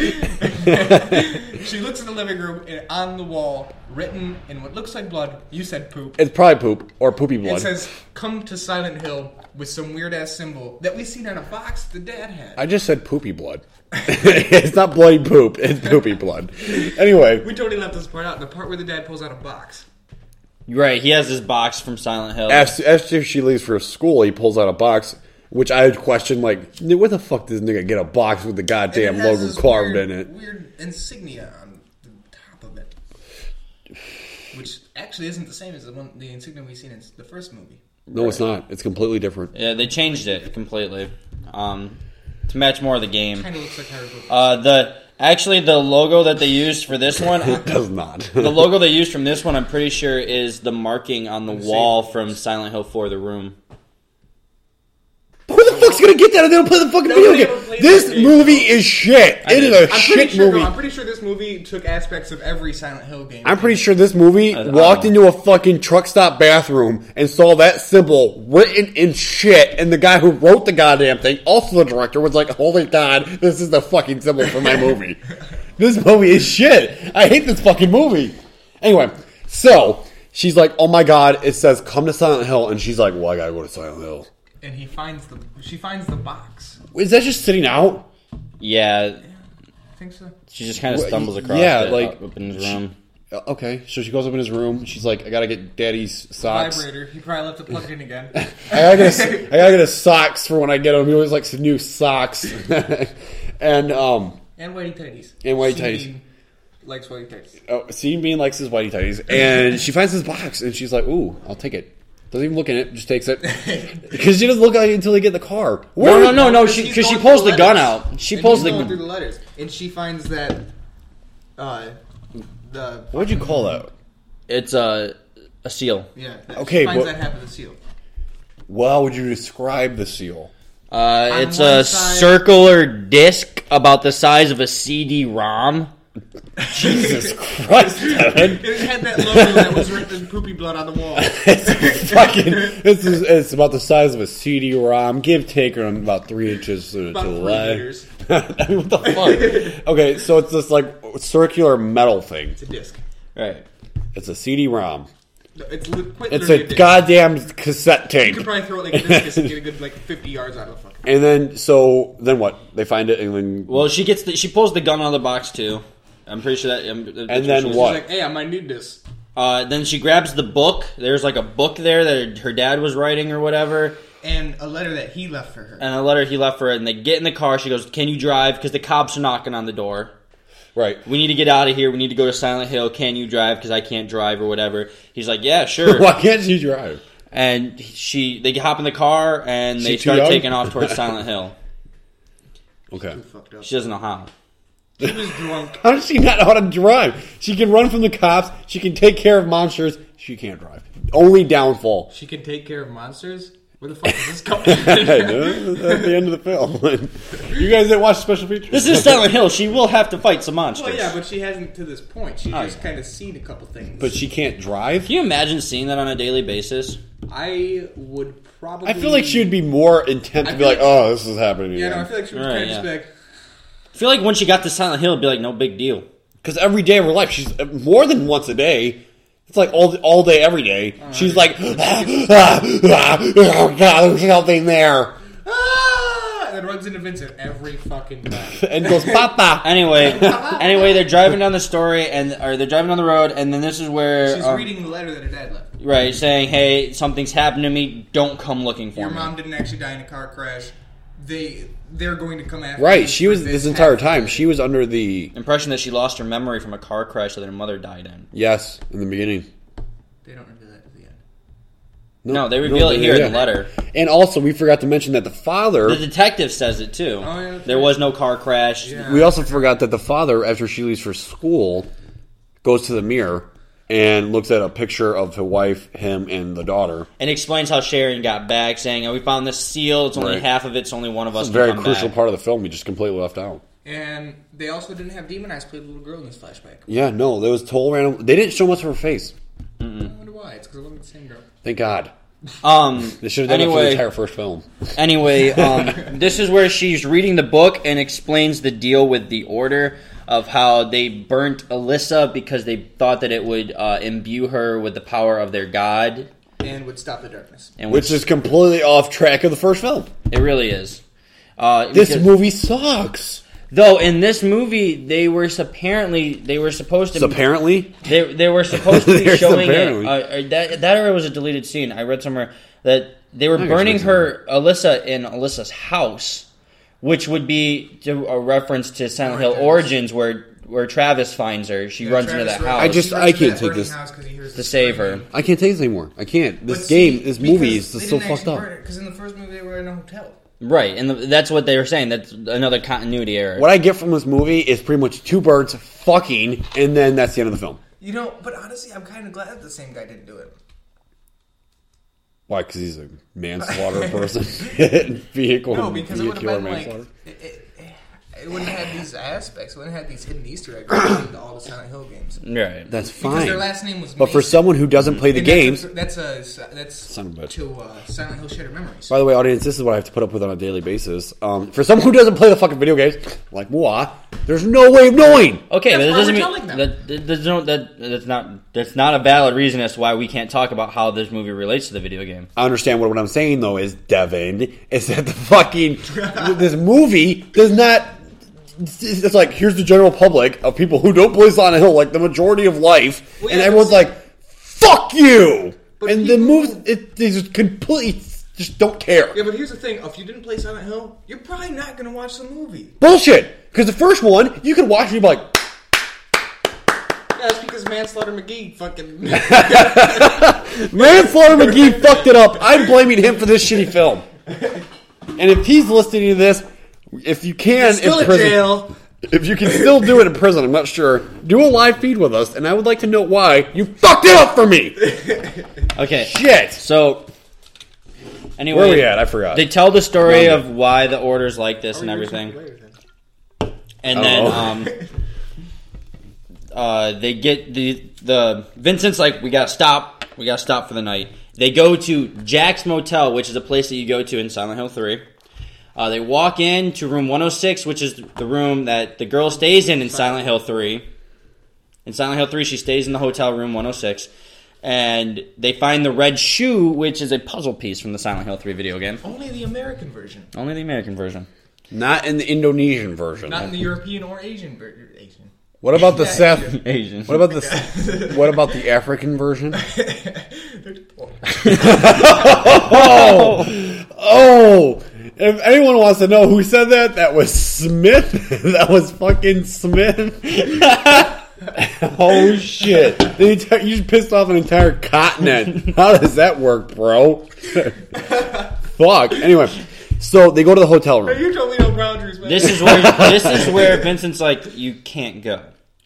She looks in the living room, and on the wall, written in what looks like blood, you said poop. It's probably poop or poopy blood. It says, "Come to Silent Hill," with some weird ass symbol that we seen on a box the dad had. I just said poopy blood. It's not bloody poop. It's poopy blood. Anyway, We totally left this part out. The part where the dad pulls out a box. Right, he has this box from Silent Hill. after, after she leaves for school, he pulls out a box, which I would question, like, where the fuck does this nigga get a box with the And goddamn it has logo this carved weird, in it? Weird insignia on the top of it, which actually isn't the same as the one, the insignia we seen in the first movie. No, it's not. It's completely different. Yeah, they changed it completely um, to match more of the game. Kind of looks like Harry Potter. Uh, the actually the logo that they used for this one, It does not. the logo they used from this one, I'm pretty sure is the marking on the wall from Silent Hill four: The Room. Who the fuck's gonna get that if they don't play the fucking Nobody video ever game? plays This that game, movie though. is shit. I It is did. a I'm pretty shit sure. movie. No, I'm pretty sure this movie took aspects of every Silent Hill game. I'm pretty sure this movie I- I walked don't know. into a fucking truck stop bathroom and saw that symbol written in shit, and the guy who wrote the goddamn thing, also the director, was like, "Holy God, this is the fucking symbol for my movie." This movie is shit. I hate this fucking movie. Anyway, so she's like, "Oh my God, it says come to Silent Hill," and she's like, "Well, I gotta go to Silent Hill." And he finds the. She finds the box. Is that just sitting out? Yeah, I think so. she just kind of Well, stumbles across yeah, it like, up, up in his room. Uh, Okay, so she goes up in his room. She's like, "I gotta get Daddy's socks. Vibrator. He probably left it plugged in again. I gotta get his, I gotta get his socks for when I get him. He always likes the new socks." And um, And whitey tighties. And whitey Sean tighties. Bean likes whitey tighties. oh, Sean Bean likes his whitey tighties, and she finds his box, and she's like, "Ooh, I'll take it." Doesn't even look in it, just takes it because she doesn't look at it until they get in the car. No, no, no, no. Because She he's because she going pulls through the gun letters. out. She And pulls he's going the. through the letters, and she finds that. Uh, the What'd you call that? It's a a seal. yeah. That, Okay, she finds but- that half of the seal. Well, would you describe the seal? Uh, On it's one a side- circular disc about the size of a C D ROM. Jesus Christ, Kevin! It had that logo that was written in poopy blood on the wall. It's fucking. This is. It's about the size of a C D ROM. Give take her about three inches to, About to the three left. meters. I mean, what the fuck? Okay, so it's this like circular metal thing. It's a disc. Right. It's a C D ROM. It's li- quite It's literally a disc. goddamn cassette You tape. could probably throw it like a discus and get a good like fifty yards out of the fucking. And then, so then what? They find it, and then Well, she gets the, she pulls the gun out of the box too. I'm pretty sure that. Um, that's And then she was- what? She's like, hey, I might need this. Uh, then she grabs the book. There's like a book there that her dad was writing or whatever, And a letter that he left for her. and a letter he left for her. And they get in the car. She goes, "Can you drive?" Because the cops are knocking on the door. right. We need to get out of here. We need to go to Silent Hill. Can you drive? Because I can't drive or whatever. He's like, "Yeah, sure." Why can't she drive? And she, they hop in the car and they She too start young? taking off towards Silent Hill. Okay. Too fucked up. She doesn't know how. She was drunk. How does she not know how to drive? She can run from the cops. She can take care of monsters. She can't drive. Only downfall. She can take care of monsters? Where the fuck is this going? At the end of the film. You guys didn't watch special features? This is Silent Hill. She will have to fight some monsters. Well, yeah, but she hasn't to this point. She's Oh, just yeah. kind of seen a couple things. But she can't drive? Can you imagine seeing that on a daily basis? I would probably. I feel like she would be more intent I to be feel like, like- oh, this is happening Yeah, again. no, I feel like she was Right, kind of yeah. just like. I feel like when she got to Silent Hill, it'd be like, no big deal. Because every day of her life, she's more than once a day. It's like all all day, every day. She's like, ah, ah, ah, oh God, there's something there. Ah! And then runs into Vincent every fucking time. And goes, Papa. Anyway, anyway, they're driving down the story, and or they're driving down the road, and then this is where She's um, reading the letter that her dad left. right, saying, "Hey, something's happened to me. Don't come looking for Your me." mom didn't actually die in a car crash. They they're going to come after you Right, she for was, this this entire half- time, she was under the, Impression that she lost her memory from a car crash that her mother died in. yes, in the beginning. They don't reveal that at the end. No, they reveal it here in the letter. And also, we forgot to mention that the father, The detective says it too. Oh, yeah, that's there right. was no car crash. Yeah. we also forgot that the father, after she leaves for school, goes to the mirror and looks at a picture of his wife, him, and the daughter. And explains how Sharon got back, saying, "Oh, we found this seal. It's only Right. half of it. So only one of us It's a can very come crucial back." part of the film we just completely left out. And they also didn't have Demon Eyes play the little girl in this flashback. Yeah, no, there was total random. They didn't show much of her face. I wonder why. It's because it wasn't the same girl. Thank God. Um. They should have done it for the anyway, entire first film. Anyway, um, this is where she's reading the book and explains the deal with the Order of how they burnt Alyssa because they thought that it would uh, imbue her with the power of their god. And would stop the darkness. And Which is completely off track of the first film. it really is. Uh, This because- movie sucks. though in this movie they were apparently they were supposed to So apparently, They they were supposed to be There's showing it. apparently. Uh, uh, that that or it was a deleted scene. I read somewhere that they were I think burning it's her Alyssa in Alyssa's house, which would be to a reference to Silent Hill Origins. Origins, where where Travis finds her. She Yeah, runs Travis into that Ray- house I just- he runs I into can't that take burning this. house 'cause he hears to the save her. screaming. I can't take this anymore. I can't. This But game, see, this movie is because just they so didn't fucked up. Because in the first movie they were in a hotel. Right, and the, that's what they were saying. That's another continuity error. What I get from this movie is pretty much two birds fucking, and then that's the end of the film. You know, but honestly, I'm kind of glad that the same guy didn't do it. Why? Because he's a manslaughter person. Vehicle. No, because it would have vehicular been like manslaughter. it, it, it wouldn't have had these aspects. It wouldn't have had these hidden Easter eggs into all the Silent Hill games. Right. That's Because fine. their last name was. But for Mason. someone who doesn't play the And games, that's a, that's a, that's Son of a bitch. to uh, Silent Hill Shattered Memories. by the way, audience, this is what I have to put up with on a daily basis. Um, for someone who doesn't play the fucking video games, like moi, there's no way of knowing. Okay, That's but that why doesn't we're mean telling them. that, that, there's no, that that's not that's not a valid reason as to why we can't talk about how this movie relates to the video game. I understand what, what I'm saying though is Devin is that the fucking this movie does not. It's like here's the general public of people who don't play Silent Hill, like the majority of life, Well, and yeah, everyone's but- like, "Fuck you!" But and the people- moves, it, they just completely just don't care. Yeah, but here's the thing: if you didn't play Silent Hill, you're probably not going to watch the movie. Bullshit. Because the first one, you could watch and you'd be like, Yeah, that's because Manslaughter McGee fucking. Manslaughter McGee fucked it up. I'm blaming him for this shitty film. And if he's listening to this, if you can, Still in in prison, jail. if you can still do it in prison, I'm not sure. Do a live feed with us, and I would like to know why you fucked it up for me. Okay, Shit. so anyway, Where are we at? I forgot. They tell the story Manga. of why the order's like this and everything, and then Oh. um, uh, they get the the Vincent's like, we gotta stop, we gotta stop for the night. They go to Jack's Motel, which is a place that you go to in Silent Hill three. Uh, they walk in to room one oh six, which is the room that the girl stays in in Silent Hill three. In Silent Hill three, she stays in the hotel room one oh six. And they find the red shoe, which is a puzzle piece from the Silent Hill three video game. Only the American version, Only the American version. Not in the Indonesian version. not in the European or Asian version. Asian. What about the Yeah, Seth? Asian. What about the What about the African version? Oh, oh! If anyone wants to know who said that, that was Smith. That was fucking Smith. Oh shit! The entire, you just pissed off an entire continent. How does that work, bro? Fuck. Anyway, so they go to the hotel room. You told me no boundaries, man. This is where this is where Vincent's like, you can't go.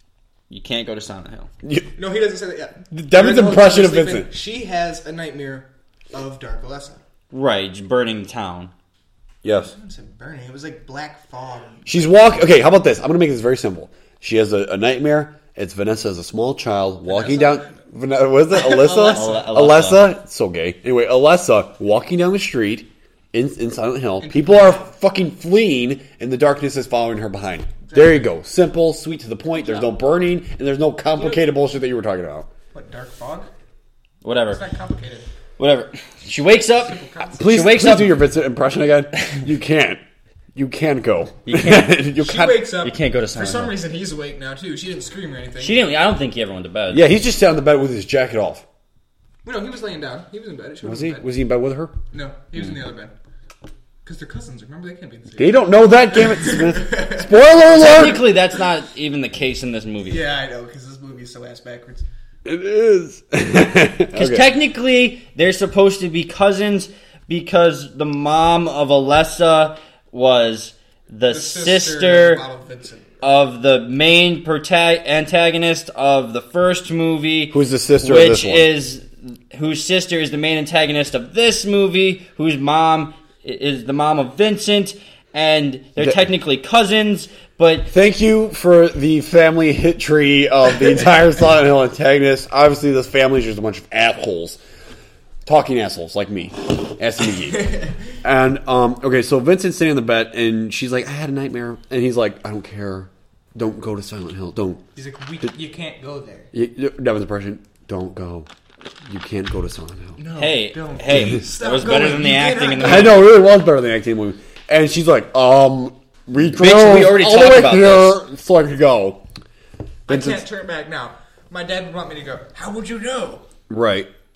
You can't go to Silent Hill. You- No, he doesn't say that yet. Devin's They're in the impression hotel of sleeping. Vincent. She has a nightmare of Dark Alessa. Right, just burning the town. Yes. I wouldn't say burning. It was like black fog. She's walking. Okay, how about this? I'm going to make this very simple. She has a, a nightmare. It's Vanessa as a small child walking Vanessa? down. Van- What is it? Alyssa? Alessa. Alessa. Alessa? It's so gay. Anyway, Alessa walking down the street in, in Silent Hill. People are fucking fleeing, and the darkness is following her behind. There you go. Simple, sweet to the point. There's no burning, and there's no complicated bullshit that you were talking about. What, dark fog? Whatever. It's not complicated. Whatever. She wakes up. Please, She wakes please up- do your Vincent impression again. You can't. You can't go. You can't. You She can't- wakes up. You can't go to For Silent some Hill. reason, he's awake now, too. She didn't scream or anything. She didn't. I don't think he ever went to bed. Yeah, he's just sitting on the bed with his jacket off. No, he was laying down. He was in bed. She Was in he? bed. Was he in bed with her? No, he was in the other bed. Because they're cousins. Remember, they can't be in the same. They don't know that, damn it, Smith. Spoiler alert! Technically, that's not even the case in this movie. Yeah, I know, because this movie is so ass backwards. It is. Because Okay. technically, they're supposed to be cousins because the mom of Alessa was the, The sister, of Bob Vincent. of the main prota- antagonist of the first movie. Who's the sister of which this one? is whose sister is the main antagonist of this movie, whose mom i- is the mom of Vincent, and they're The- technically cousins, but Thank you for the family hit tree of the entire Silent Hill antagonist. Obviously, this family is just a bunch of assholes. Talking assholes like me. Ass McGee. And, um, okay, so Vincent's sitting on the bed, and she's like, I had a nightmare. And he's like, I don't care. Don't go to Silent Hill. Don't. He's like, we, you can't go there. You, you- Devin's impression, don't go. You can't go to Silent Hill. No, hey, don't. hey, that Stop was better going. than the You acting in the I movie. know, it really was better than the acting in the movie. And she's like, um, we drove we already all the talked way about here so I could go. I can't turn back now. My dad would want me to go. How would you know? Right.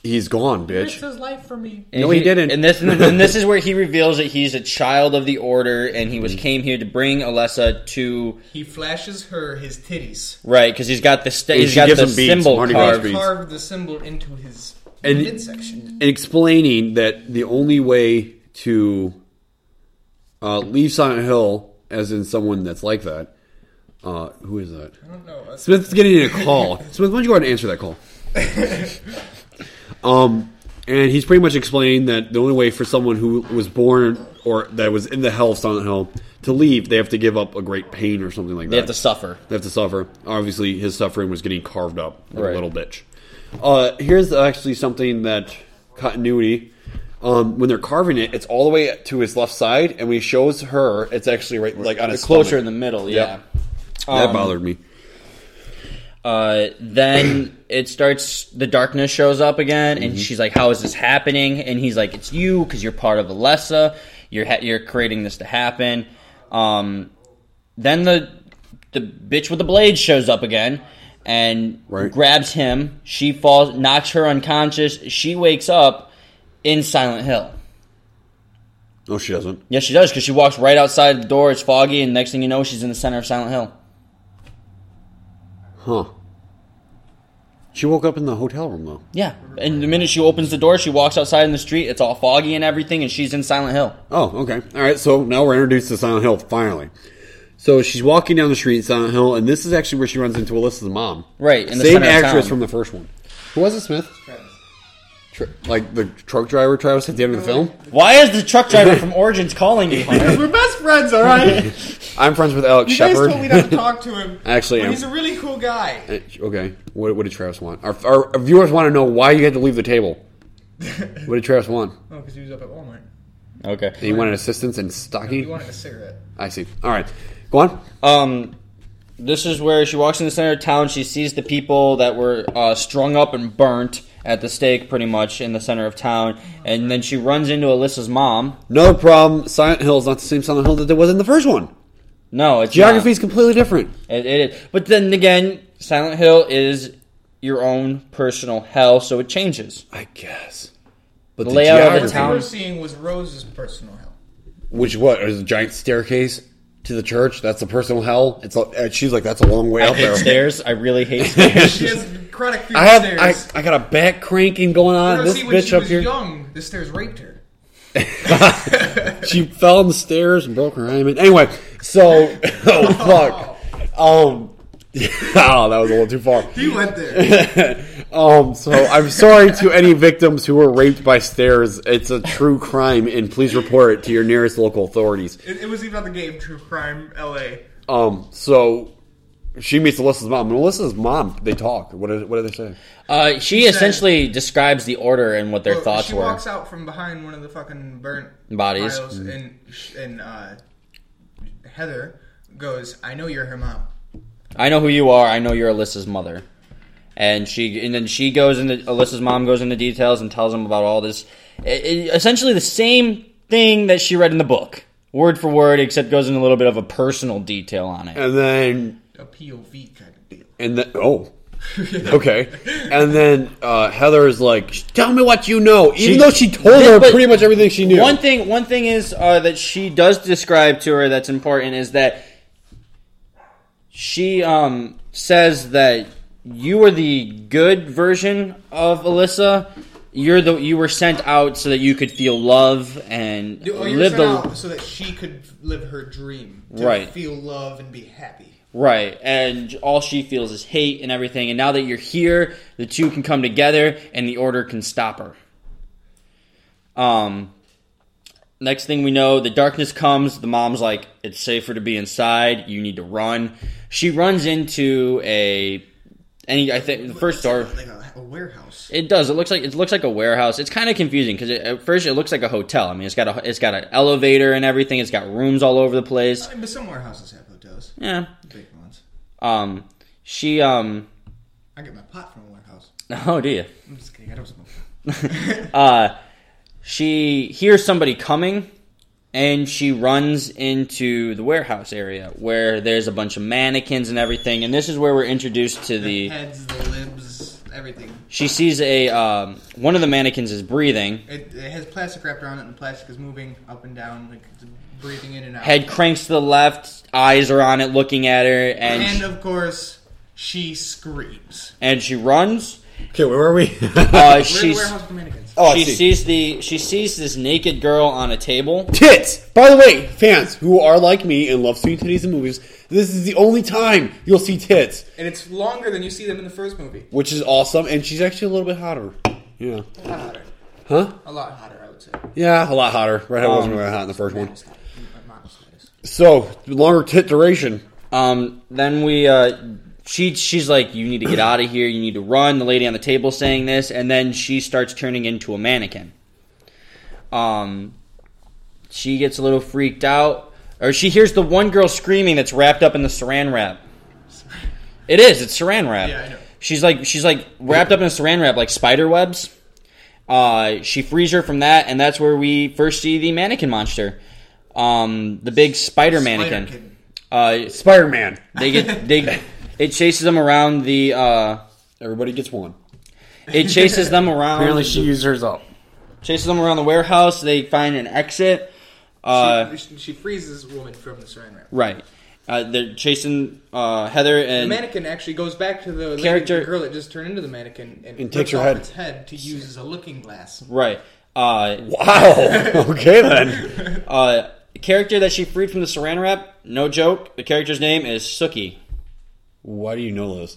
he's gone, It's bitch. his life for me. And No, he didn't. And this, and this is where he reveals that he's a child of the Order, and he was came here to bring Alessa to He flashes her his titties. right because he's got the st- And he's she got gives the him beads, symbol Mardi Gras carved. beads. Carved the symbol into his And- midsection. And explaining that the only way to uh, leave Silent Hill, as in someone that's like that, uh, who is that? I don't know. Smith's getting a call. Smith, why don't you go ahead and answer that call? um, and he's pretty much explaining that the only way for someone who was born or that was in the hell of Silent Hill to leave, they have to give up a great pain or something like that. They have to suffer. They have to suffer. Obviously, his suffering was getting carved up like Right. a little bitch. Uh, here's actually something that continuity. Um, when they're carving it, it's all the way to his left side, and when he shows her, it's actually right like on his Closer stomach. in the middle, Yep. yeah. That Um, bothered me. Uh, then it starts. The darkness shows up again, and she's like, "How is this happening?" And he's like, "It's you, because you're part of Alessa. You're ha- you're creating this to happen." Um, then the the bitch with the blade shows up again and Right. grabs him. She falls, knocks her unconscious. She wakes up in Silent Hill. No, she doesn't. Yes, she does, because she walks right outside the door. It's foggy, and next thing you know, she's in the center of Silent Hill. Huh. She woke up in the hotel room, though. Yeah, and the minute she opens the door, she walks outside in the street. It's all foggy and everything, and she's in Silent Hill. Oh, okay. All right, so now we're introduced to Silent Hill, finally. So she's walking down the street in Silent Hill, and this is actually where she runs into Alyssa's mom. Right, in the Same center of actress town. from the first one. Who was it, Smith? Tr- like the truck driver Travis at the end of the film? Why is the truck driver from Origins calling you? Hunter? We're best friends, all right? I'm friends with Alex You guys Shepard. told me not to talk to him. I actually but am. He's a really cool guy. Uh, Okay, what, what did Travis want? Our, our, our viewers want to know why you had to leave the table. What did Travis want? Oh, because he was up at Walmart. Okay. He wanted assistance and He stocking? wanted a cigarette. I see. All right, go on. Um, this is where she walks in the center of town. She sees the people that were uh, strung up and burnt at the stake, pretty much in the center of town, and then she runs into Alyssa's mom. Another problem, Silent Hill is not the same Silent Hill that there was in the first one. No, it's Geography not. is completely different. It, it is. But then again, Silent Hill is your own personal hell, so it changes. I guess. But The layout of the What town- we were seeing was Rose's personal hell. Which what is a giant staircase to the church? That's a personal hell. It's a, she's like that's a long way I up hate there. stairs. I really hate stairs. She has chronic fear I of have I, stairs. I got a back cranking going on. No, This see, when bitch she up was here, young, the stairs raped her. she fell on the stairs and broke her hymen. Anyway, so oh fuck, um, oh that was a little too far. He went there. Um, so I'm sorry to any victims who were raped by stairs. It's a true crime, and please report it to your nearest local authorities. It, it was even on the game True Crime L A. Um, so she meets Alyssa's mom. And Alyssa's mom, they talk. What did what did they say? Uh, she said- essentially describes the order and what their Well, thoughts she were. walks out from behind one of the fucking burnt Bodies. piles, and and uh, Heather goes, "I know you're her mom." I know who you are. I know you're Alyssa's mother. And she, and then she goes into Alyssa's mom goes into details and tells them about all this. It, it, essentially, the same thing that she read in the book, word for word, except goes in a little bit of a personal detail on it. And then A P O V kind of deal. and then oh. Okay, and then uh, Heather is like, "Tell me what you know," even She- though she told her But pretty much everything she knew. One thing, one thing is uh, that she does describe to her that's important is that she um, says that you were the good version of Alyssa. You're the you were sent out so that you could feel love and Oh, you're live sent the out so that she could live her dream, to Right. feel love and be happy. right. And all she feels is hate and everything. And now that you're here, the two can come together, and the order can stop her. Um. Next thing we know, the darkness comes. The mom's like, "It's safer to be inside. You need to run." She runs into a any. I think the first door. like a, a warehouse. It does. It looks like it looks like a warehouse. It's kind of confusing because at first it looks like a hotel. I mean, it's got a it's got an elevator and everything. It's got rooms all over the place. But some warehouses have hotels. Yeah. Big ones. Um. She um. I get my pot from a warehouse. Oh, do you? I'm just kidding. I don't smoke. Uh. She hears somebody coming, and she runs into the warehouse area where there's a bunch of mannequins and everything. And this is where we're introduced to The the heads, the libs, everything. She sees a um, one of the mannequins is breathing. It, it has plastic wrapped around it, and the plastic is moving up and down, like it's breathing in and out. Head cranks to the left, eyes are on it, looking at her, and and she, of course she screams. and she runs. Okay, where are we? Uh, We're in the she's warehouse with the mannequins. Oh, I she see. sees the she sees this naked girl on a table. Tits! By the way, fans who are like me and love seeing titties in movies, this is the only time you'll see tits, And it's longer than you see them in the first movie. which is awesome, and she's actually a little bit hotter. Yeah. A lot hotter. Huh? A lot hotter, I would say. Yeah, a lot hotter. Redhead Um, wasn't really hot in the first one. Modest hot. Modest hot. So, longer tit duration. Um, then we uh, she she's like, you need to get out of here. You need to run. The lady on the table saying this, and then she starts turning into a mannequin. Um, she gets a little freaked out, or she hears the one girl screaming that's wrapped up in the saran wrap. It is. It's saran wrap. Yeah, I know. She's like she's like wrapped up in a saran wrap like spider webs. Uh, she frees her from that, and that's where we first see the mannequin monster. Um, the big spider mannequin. Spider-Kid. Uh, Spider-Man. they get they it chases them around the. Uh, Everybody gets one. it chases them around. Apparently she used hers up. chases them around the warehouse. They find an exit. Uh, she, she frees this woman from the saran wrap. right. Uh, they're chasing uh, Heather The and mannequin actually goes back to the lady- Character- the girl that just turned into the mannequin and, And takes rips her off head. its head to use as a looking glass. right. Uh, Wow. Okay, then. uh, character that she freed from the saran wrap. No joke. The character's name is Sookie. Why do you know this?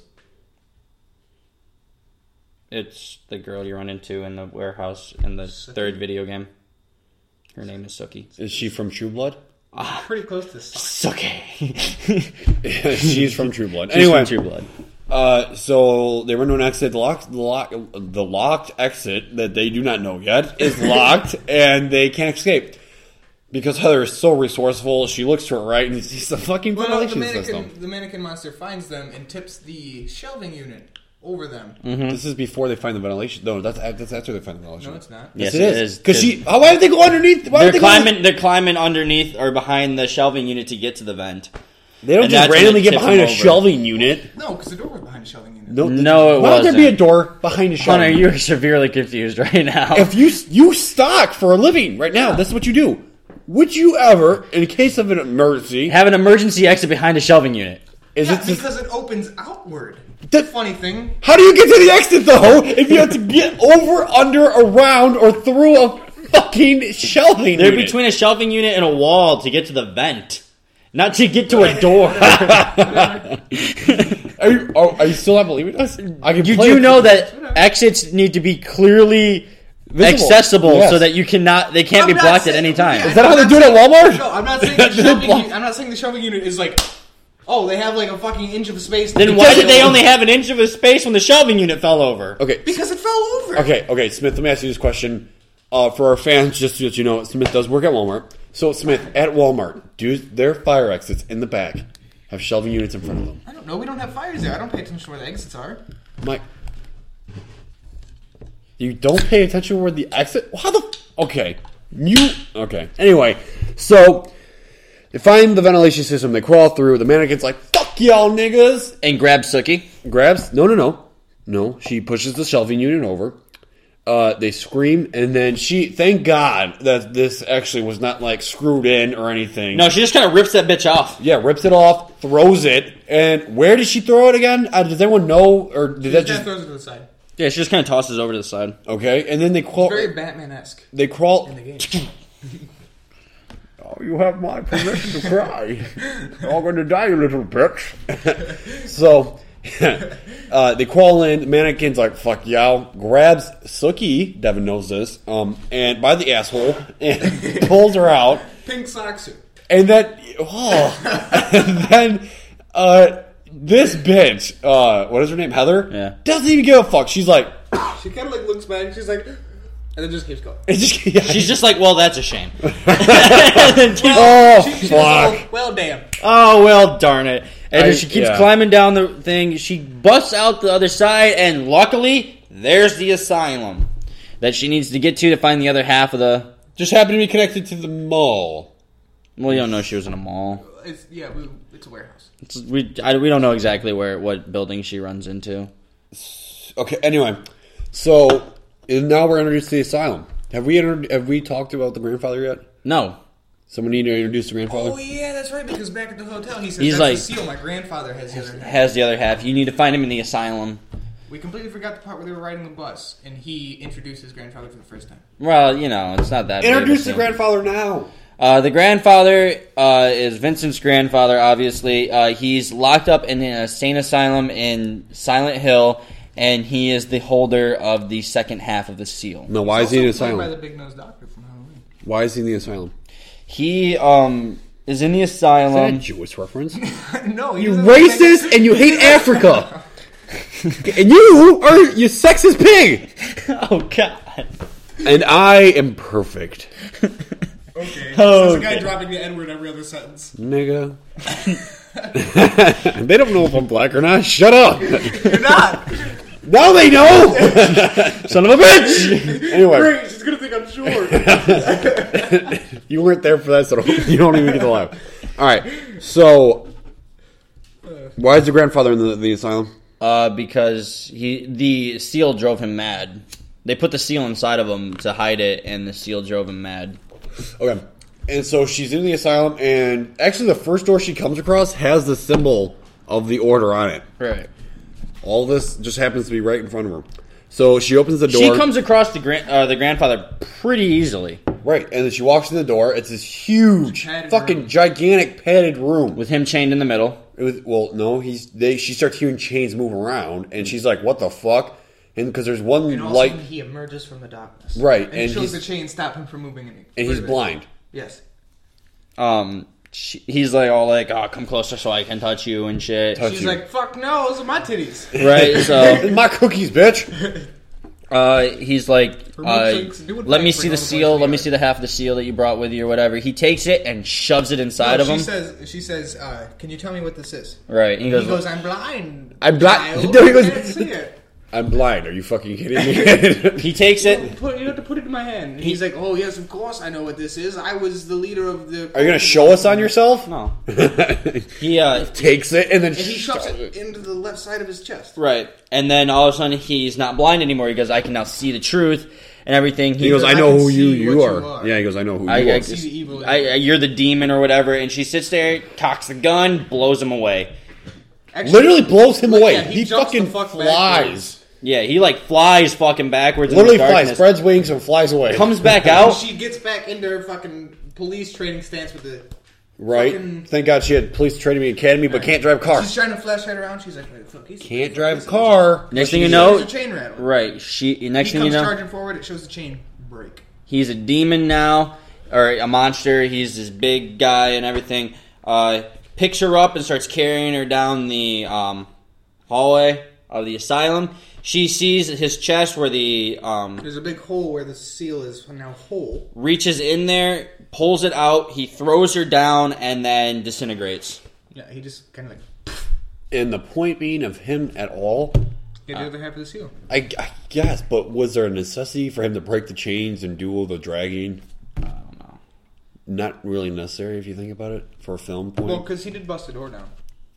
It's the girl you run into in the warehouse in the Sookie? third video game. Her name is Sookie. Is she from True Blood? Pretty close to suck. Sookie. She's from True Blood. She's Anyway, from True Blood. Uh, so they run to an exit. The locked, the, lock, the locked exit that they do not know yet is locked, and they can't escape because Heather is so resourceful. She looks to her right and sees the fucking Well, no, the ventilation mannequin, system. the mannequin monster finds them and tips the shelving unit over them. This is before they find the ventilation. No, that's that's after they find the ventilation. No, it's not. Yes, it it is. is. Because she. Oh, why did they go underneath? Why They're did they go under- climbing. They're climbing underneath or behind the shelving unit to get to the vent. They don't and just that's when randomly it get tips behind a them over. shelving unit. No, because the door was behind the shelving unit. No, No, it why would there be a wasn't. door behind a shelving? Hunter, unit? you are severely confused right now. If you you stock for a living right now, that's what you do. Would you ever, in case of an emergency, Have an emergency exit behind a shelving unit. is Yeah, it just, because it opens outward. That- Funny thing. how do you get to the exit though? If you have to get over, under, around, or through a fucking shelving They're unit? between a shelving unit and a wall to get to the vent, not to get to a door. Are you, are, are you still not believing us? I can You play do it- know that exits need to be clearly Visible. accessible Yes. so that you cannot they can't I'm be not blocked at saying- any time. okay, Is that how I'm they not do it at saying- Walmart? No, I'm not saying the shelving unit. I'm not saying the shelving unit is like, oh, they have like a fucking inch of space. Then why did they only have an inch of a space when the shelving unit fell over? Okay, Because it fell over. okay, okay, Smith. Let me ask you this question. Uh, for our fans, just so that you know, Smith does work at Walmart. So, Smith, at Walmart, do their fire exits in the back have shelving units in front of them? I don't know. We don't have fires there. I don't pay attention to where the exits are. Mike, you don't pay attention where the exit? How the? Okay, you okay? Anyway, so they find the ventilation system. They crawl through. The mannequin's like, "Fuck y'all, niggas!" And grab Sookie. Grabs. No, no, no, no. She pushes the shelving unit over. Uh, they scream, and then she. Thank God that this actually was not like screwed in or anything. No, she just kind of rips that bitch off. Yeah, rips it off, throws it, and where did she throw it again? Uh, does anyone know, or did She that just just throws it to the side. Yeah, she just kind of tosses over to the side. okay? And then they crawl. Very Batman-esque They crawl. in the game. Oh, you have my permission to cry. You're all going to die, you little bitch. so, uh, they crawl in. The mannequin's like, fuck y'all. Grabs Sookie, Devin knows this, um, and by the asshole, and pulls her out. Pink sock suit. And then, oh, and then, uh, this bitch, uh, what is her name? Heather? Yeah. Doesn't even give a fuck. She's like, She kind of like looks back. She's like, and then just keeps going. it's just, yeah. She's just like, well, that's a shame. oh, She- she just fuck. goes, well, damn. Oh, well, darn it. And I- as she keeps yeah. climbing down the thing, she busts out the other side, and luckily, there's the asylum that she needs to get to to find the other half of the... Just happened to be connected to the mall. Well, you don't know she was in a mall. It's, yeah, we, it's a warehouse. It's, we, I, we don't know exactly where what building she runs into. Okay. Anyway, so and now we're introduced to the asylum. Have we inter- have we talked about the grandfather yet? No. Someone need to introduce the grandfather. Oh yeah, that's right. Because back at the hotel, he says He's that's like- the seal. My grandfather has the other half. Has the other half. You need to find him in the asylum. We completely forgot the part where they were riding the bus, and he introduced his grandfather for the first time. Well, you know, it's not that big of a Introduce the thing. grandfather now. Uh, the grandfather uh, is Vincent's grandfather, obviously. Uh, he's locked up in an insane asylum in Silent Hill, and he is the holder of the second half of the seal. No, why is he in the Also played asylum? by the big-nosed doctor from Halloween. Why is he in the asylum? He um, is in the Is that a asylum. Jewish reference? No, he You doesn't racist make- and you hate Africa. And you are you sexist pig. Oh, God. And I am perfect, Okay. Oh, This is a guy okay. dropping the N-word every other sentence. nigga. They don't know if I'm black or not. Shut up. You're not. Now they know. Son of a bitch. Anyway, Great, she's gonna think I'm short. you weren't there for that, so don't- you don't even get to laugh. All right. So, why is the grandfather in the, the asylum? Uh, because he the seal drove him mad. They put the seal inside of him to hide it, and the seal drove him mad. Okay. And so she's in the asylum, and actually, the first door she comes across has the symbol of the order on it. Right. All this just happens to be right in front of her. So she opens the door. She comes across the grand, uh, the grandfather pretty easily Right, and then she walks in the door. It's this huge, Padded fucking room. gigantic padded room. with him chained in the middle. It was, well, no, he's. They. She starts hearing chains move around, and she's like, "What the fuck?" And because there's one And all light, of a sudden, he emerges from the darkness. Right, And, and he shows he's- the chain stop him from moving any. and he's further. blind. Yes. Um, she, he's like all like, "Oh, come closer so I can touch you and shit." Touch She's you. like, "Fuck no, those are my titties." Right. So, My cookies, bitch. uh, he's like, Her uh, milkshakes do it "Let me back, see bring the all the seal. boys Let me together." see the half of the seal that you brought with you, or whatever." He takes it and shoves it inside No, of she him. says, "She says, uh, can you tell me what this is?" Right. He goes, He goes, "I'm blind. I'm blind." child. No, he I goes- can't see it." I'm blind. Are you fucking kidding me? he takes it. Put, you have to put it in my hand. And he's like, "Oh yes, of course I know what this is. I was the leader of the." Are you gonna show us on yourself? No. He uh, Takes it and then And he shoves shoves it into the left side of his chest. right, and then all of a sudden he's not blind anymore. He goes, "I can now see the truth and everything." He goes, I "I know can who you see you what are. you are. Yeah, he goes, "I know who I, you I, are." See the evil in I, it. I- you're the demon or whatever, and she sits there, cocks the gun, blows him away. Actually, Literally blows him like, away. yeah, he jumps the fucking fuck flies. backwards. Yeah, he like flies fucking backwards. Literally in the flies, darkness, spreads wings, and flies away. comes back And out. she gets back into her fucking police training stance with the. Right. fucking- Thank God she had police training me academy, but can't drive a car. She's trying to flash right around. She's like, "Wait, fuck, he's Can't drive a car. Next thing you There's know, a chain rattle. right? She next He thing comes you know, charging forward. It shows the chain break. he's a demon now, or a monster. He's this big guy and everything. Uh, picks her up and starts carrying her down the um, hallway of the asylum. She sees his chest where the um, There's a big hole where the seal is now whole. reaches in there, pulls it out. He throws her down and then disintegrates. Yeah, he just kind of like And the point being of him at all, get the other half of the seal. I, I guess, but was there a necessity for him to break the chains and do all the dragging? I don't know. Not really necessary if you think about it for a film point. Well, because he did bust the door down.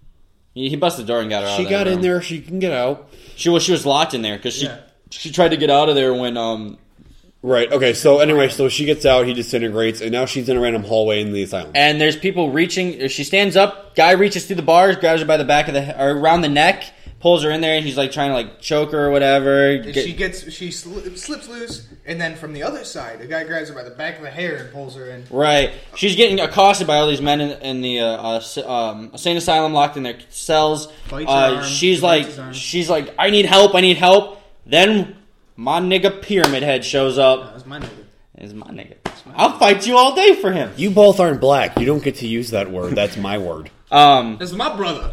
He, he busted the door and got her out. she of that got in room. there. She can get out. She was she was locked in there because she Yeah. she tried to get out of there when um Right. Okay. So anyway, so she gets out. He disintegrates, and now she's in a random hallway in the asylum. and there's people reaching. She stands up. Guy reaches through the bars, grabs her by the back of the or around the neck, pulls her in there, and he's like trying to like choke her or whatever. And Get- she gets she sli- slips loose, and then from the other side, the guy grabs her by the back of the hair and pulls her in. right, she's getting accosted by all these men in, in the uh, uh, s- um, insane asylum, locked in their cells. Bites her Uh, arm, she's bites like, his arm. she's like, I need help, I need help. Then my nigga Pyramid Head shows That up. was my nigga. Is my nigga. I'll fight you all day for him. You both aren't black. You don't get to use that word. That's my word. Um. That's my brother.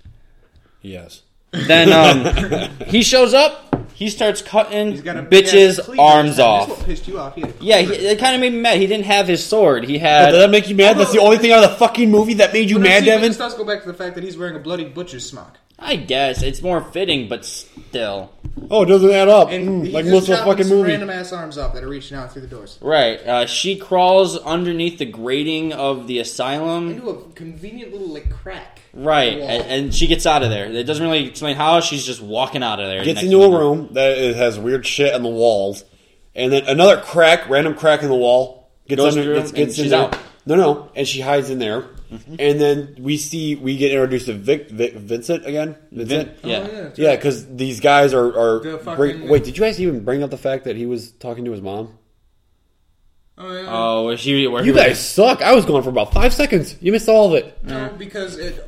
Yes. Then um, he shows up. He starts cutting He's got a big ass bitches' cleaver. arms That's off. what pissed you off. He had a Yeah, he, cleaver. it kind of made me mad. He didn't have his sword. He Oh, had. did that make you mad? That's the only thing out of the fucking movie that made you But then mad, see, but Devin? This does go back to the fact that he's wearing a bloody butcher's smock. I guess it's more fitting, but still. Oh, it doesn't add up. And Mm, he's like just most of the chopping fucking some movie. random ass arms up that are reaching out through the doors Right. Uh, she crawls underneath the grating of the asylum. into a convenient little like crack. Right, in the wall. and, and she gets out of there. It doesn't really explain how. She's just walking out of there. Gets next into to a them. room that it has weird shit on the walls, and then another crack, random crack in the wall. Gets Goes under, through gets, and gets in she's there. out. No, no, and she hides in there. And then we see we get introduced to Vic, Vic Vincent again. Vincent, Vin- yeah. Oh, yeah, that's yeah, right. because these guys are are. The fucking- bring- wait, did you guys even bring up the fact that he was talking to his mom? Oh yeah. Oh, where she, where You he was- guys suck. I was gone for about five seconds. You missed all of it. No, because it.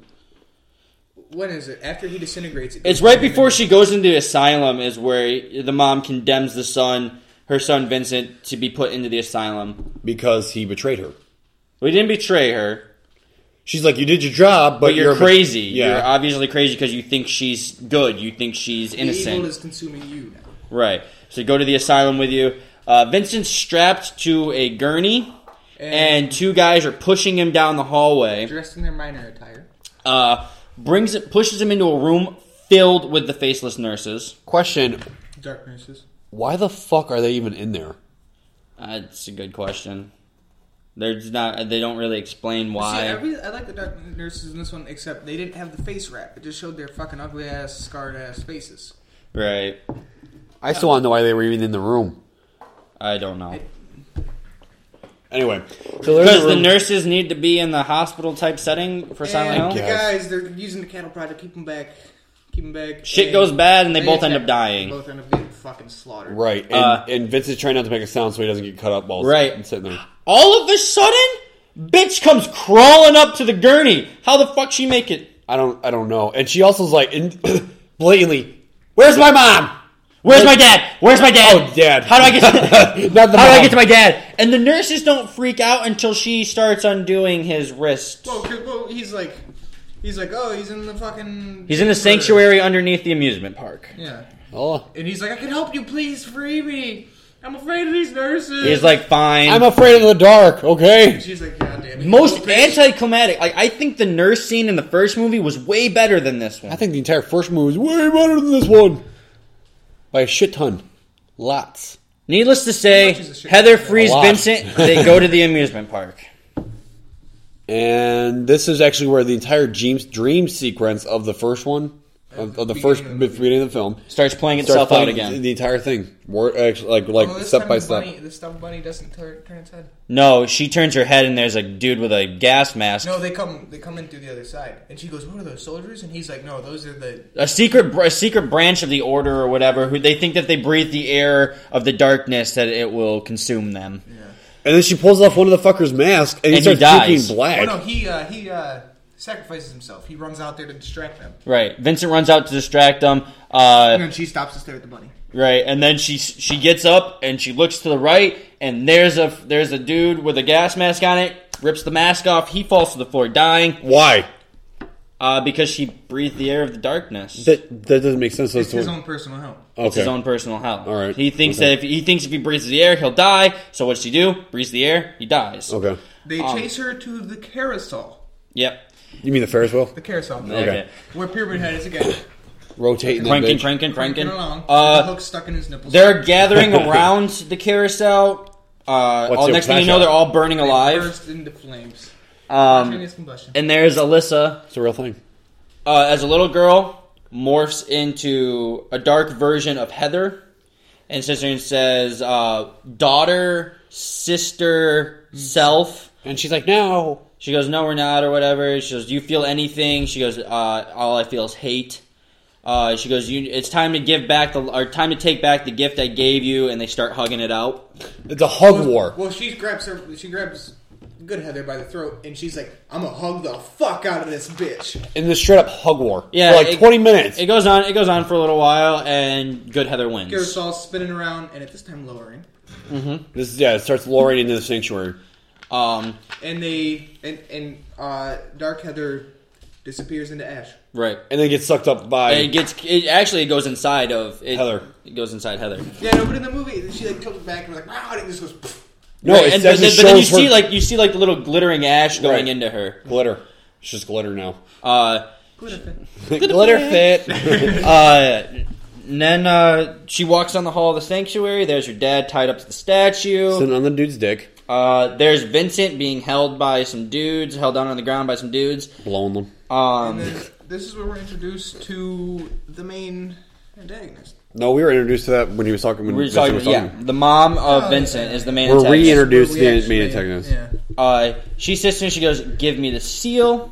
When is it? After he disintegrates, it It's right before she goes into the asylum is where the mom condemns the son, her son Vincent, to be put into the asylum. Because he betrayed her. We didn't betray her, She's like, you did your job, but, but you're a- crazy. Yeah. You're obviously crazy because you think she's good. You think she's The innocent. evil is consuming you now. Right. So go to the asylum with you. Uh, Vincent's strapped to a gurney, and, And- two guys are pushing him down the hallway. Dressed in their minor attire. Uh, brings it, pushes him into a room filled with the faceless nurses. Question, Dark nurses. why the fuck are they even in there? That's a good question. There's not. They don't really explain why. See, I, really, I like the dark nurses in this one, except they didn't have the face wrap. It just showed their fucking ugly ass, scarred ass faces. Right. I still want to know why they were even in the room. I don't know. Anyway, so there's Because a the room- nurses need to be in the hospital type setting for Silent And the Hill. Yes. guys, they're using the cattle prod to keep them back. Keep them back. Shit And goes bad and they both end attack- up dying. They both end up getting fucking slaughtered. Right, and, Uh, and Vince is trying not to make a sound so he doesn't get cut up while Right. he's sitting there. All of a sudden, bitch comes crawling up to the gurney. How the fuck she make it? I don't, I don't know. And she also's like, in, blatantly, "Where's my mom? Where's my dad? Where's my dad? Oh, dad. How do I get to, Not the how do I mom. get to my dad?" And the nurses don't freak out until she starts undoing his wrist. Well, 'cause- well, he's like, he's like, oh, he's in the fucking. He's in the chamber. sanctuary underneath the amusement park. Yeah, Oh, and he's like, I can help you, please free me. I'm afraid of these nurses. He's like, fine. I'm afraid of the dark. Okay. She's like, God damn it. Most Little bitch. anticlimactic. Like, I think the nurse scene in the first movie was way better than this one. I think the entire first movie is way better than this one by a shit ton, lots. Needless to say, How much is a shit? Heather A frees lot. Vincent. They go to the amusement park. And this is actually where the entire dream, dream sequence of the first one, of, of the Beginning first of the movie. beginning of the film, Starts playing starts itself playing out again. The entire thing, Word- actually, like like Oh, this step time by the step. Bunny, the stubborn bunny doesn't turn, turn its head. No, she turns her head and there's a dude with a gas mask. No, they come they come in through the other side, and she goes, "What are those soldiers?" And he's like, "No, those are the." A secret, a secret branch of the order or whatever. Who they think that they breathe the air of the darkness that it will consume them. Yeah. And then she pulls off one of the fuckers' mask, and he And he starts dies. drinking black. Oh no, he uh, he uh, sacrifices himself. He runs out there to distract them, Right. Vincent runs out to distract them. Uh, and then she stops to stare at the bunny. Right, and then she she gets up and she looks to the right, and there's a there's a dude with a gas mask on it. Rips the mask off. He falls to the floor, dying. Why? Uh, because she breathed the air of the darkness. That that doesn't make sense. It's That's his what- own personal hell. It's okay. his own personal hell. All right. He thinks Okay. that if he thinks if he breathes the air, he'll die. So what's he do? Breathes the air, he dies. Okay. They Um, chase her to the carousel. Yep. You mean the Ferris wheel? The carousel. Okay. Where Pyramid Head is again. Rotating that Cranking, bitch. cranking, cranking. along. Uh, with the hook stuck in his nipples. They're gathering around the carousel. Uh, What's all, their next thing you flash know, out? they're all burning They alive. burst into flames. Um, Spontaneous combustion. and there's Alyssa. It's a real thing. Uh, as a little girl, morphs into a dark version of Heather, and sits there and says, uh, "Daughter, sister, self." And she's like, no. She goes, "No, we're not," or whatever. She goes, "Do you feel anything?" She goes, uh, "All I feel is hate." Uh, she goes, "You, it's time to give back the, or time to take back the gift I gave you," and they start hugging it out. It's a hug war. Well, she grabs her. She grabs good Heather by the throat, and she's like, "I'm gonna hug the fuck out of this bitch." In this straight up hug war. Yeah, For like it- twenty minutes. It goes on. It goes on for a little while, and good Heather wins. Carousel spinning around, and at this time lowering. This is, yeah, it starts lowering into the sanctuary. Um, And they and and uh, Dark Heather disappears into ash. right. And then gets sucked up by. It gets. It actually goes inside of it, Heather. It goes inside Heather. Yeah, no, but in the movie, she like tilted back and was like, "Wow!" And it just goes. Pfft. no, Right, it and, but, actually then, but then you shows her see like you see like the little glittering ash going Right. into her. glitter. It's just glitter now. Uh, Glitter fit. Glitter fit. uh, and then uh, she walks down the hall of the sanctuary. There's her dad tied up to the statue. Sitting on the dude's dick. Uh, there's Vincent being held by some dudes, held down on the ground by some dudes. Blowing them. Um, And then this is where we're introduced to the main antagonist. No, we were introduced to that when he was talking. When we're Vincent talking, was yeah, talking. the mom of Oh, Vincent yeah. is the main We're antagonist. reintroduced We the actually- main antagonist. Yeah. Uh, she sits there and she goes, "Give me the seal."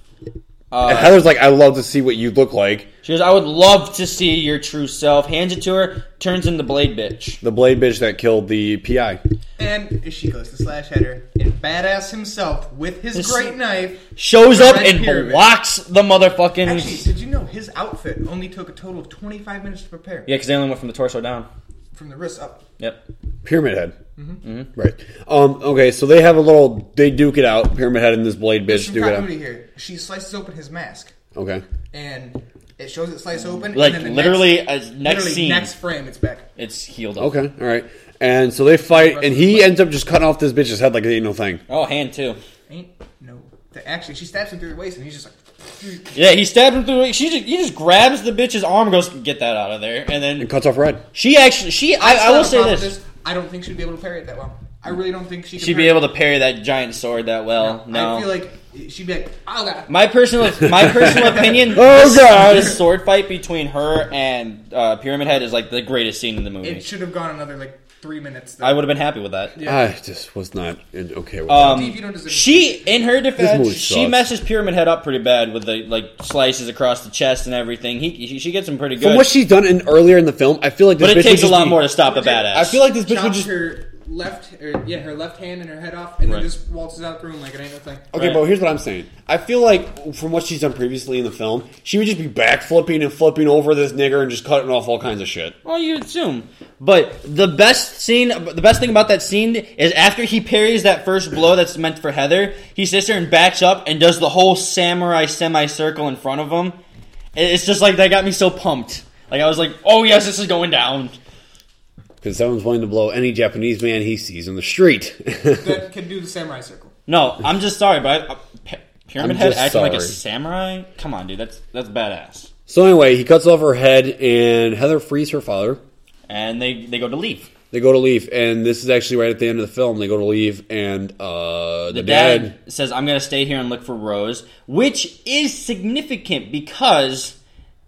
Uh, And Heather's like, I love to see what you look like. She goes, "I would love to see your true self." Hands it to her, turns into Blade Bitch. The blade bitch that killed the P I. And she goes to slash header, and badass himself with his This- great knife. Shows up Red and Pyramid. blocks the motherfucking. Actually, did you know his outfit only took a total of twenty-five minutes to prepare? Yeah, because they only went from the torso down. From the wrist up. Yep. Pyramid Head. Mm-hmm. Right. Um. Okay, so they have a little, they duke it out. Pyramid Head and this blade There's bitch some duke it out. continuity here. She slices open his mask, Okay. and it shows it slice open. Like, and then the literally, next, as next literally scene, next frame, it's back. it's healed up. Okay, alright. And so they fight, and he ends up just cutting off this bitch's head like it ain't no thing. Oh, hand too. Ain't no. The, actually, she stabs him through the waist, and he's just like. Yeah, he stabbed him through. She just, he just grabs the bitch's arm and goes, "Get that out of there." And then And cuts off her head. she actually, she, I, I still will have a say problem this. with I don't think she'd be able to parry it that well. I really don't think she could She'd be able to parry that giant sword that well. No. I feel like she'd be like, oh god. My personal, my personal opinion. Oh, this, God. This sword fight between her and uh, Pyramid Head is like the greatest scene in the movie. It should have gone another like three minutes. Though. I would have been happy with that. Yeah. I just was not in- okay with Um, Steve, you don't deserve she, in her movie defense, she sucks. messes Pyramid Head up pretty bad with the like slices across the chest and everything. He, she, she gets him pretty that. good, From what she's done in, earlier in the film, I feel like this but it bitch takes would a just lot be- more to stop a Legit. badass. I feel like this bitch would chops just... her left, or yeah, her left hand and her head off, and Right. then just waltzes out the room like it ain't no thing. Okay, Right. but here's what I'm saying. I feel like from what she's done previously in the film, she would just be back flipping and flipping over this nigger and just cutting off all kinds of shit. Well, you assume. But the best scene, the best thing about that scene is after he parries that first blow that's meant for Heather, he sits there and backs up and does the whole samurai semicircle in front of him. It's just like, that got me so pumped. Like, I was like, oh yes, this is going down. Because someone's willing to blow any Japanese man he sees in the street. That can do the samurai circle. No, I'm just sorry, but I, I, P- Pyramid I'm Head just acting like a sorry. samurai? Come on, dude, that's that's badass. So anyway, he cuts off her head, and Heather frees her father. And they, they go to leave. They go to leave, and this is actually right at the end of the film. They go to leave, and uh, the, The dad, dad says, I'm going to stay here and look for Rose, which is significant because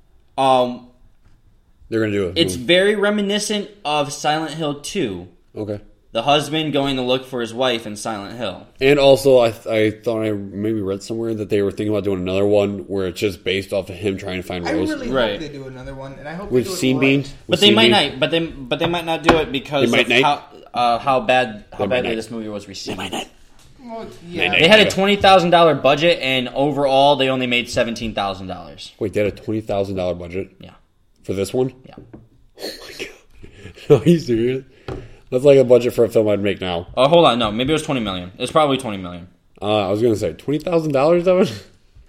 um, they're going to do it. it's very reminiscent of Silent Hill two. Okay. The husband going to look for his wife in Silent Hill. And also, I, I thought I maybe read somewhere that they were thinking about doing another one where it's just based off of him trying to find I Rose. really Right. hope they do another one, and I hope With they do it Scene right. Bean. But With they C might B. not. But they but they might not do it because They might of not. how uh, how bad how They might badly not. this movie was received. They, Well, yeah. They- had a twenty thousand dollar budget, and overall they only made seventeen thousand dollars. Wait, they had a twenty thousand dollars budget Yeah, for this one? yeah. Oh my god. Are you serious? That's like a budget for a film I'd make now. Oh, hold on. No, maybe it was twenty million. It's probably twenty million. Uh, I was going to say, twenty thousand dollars of it?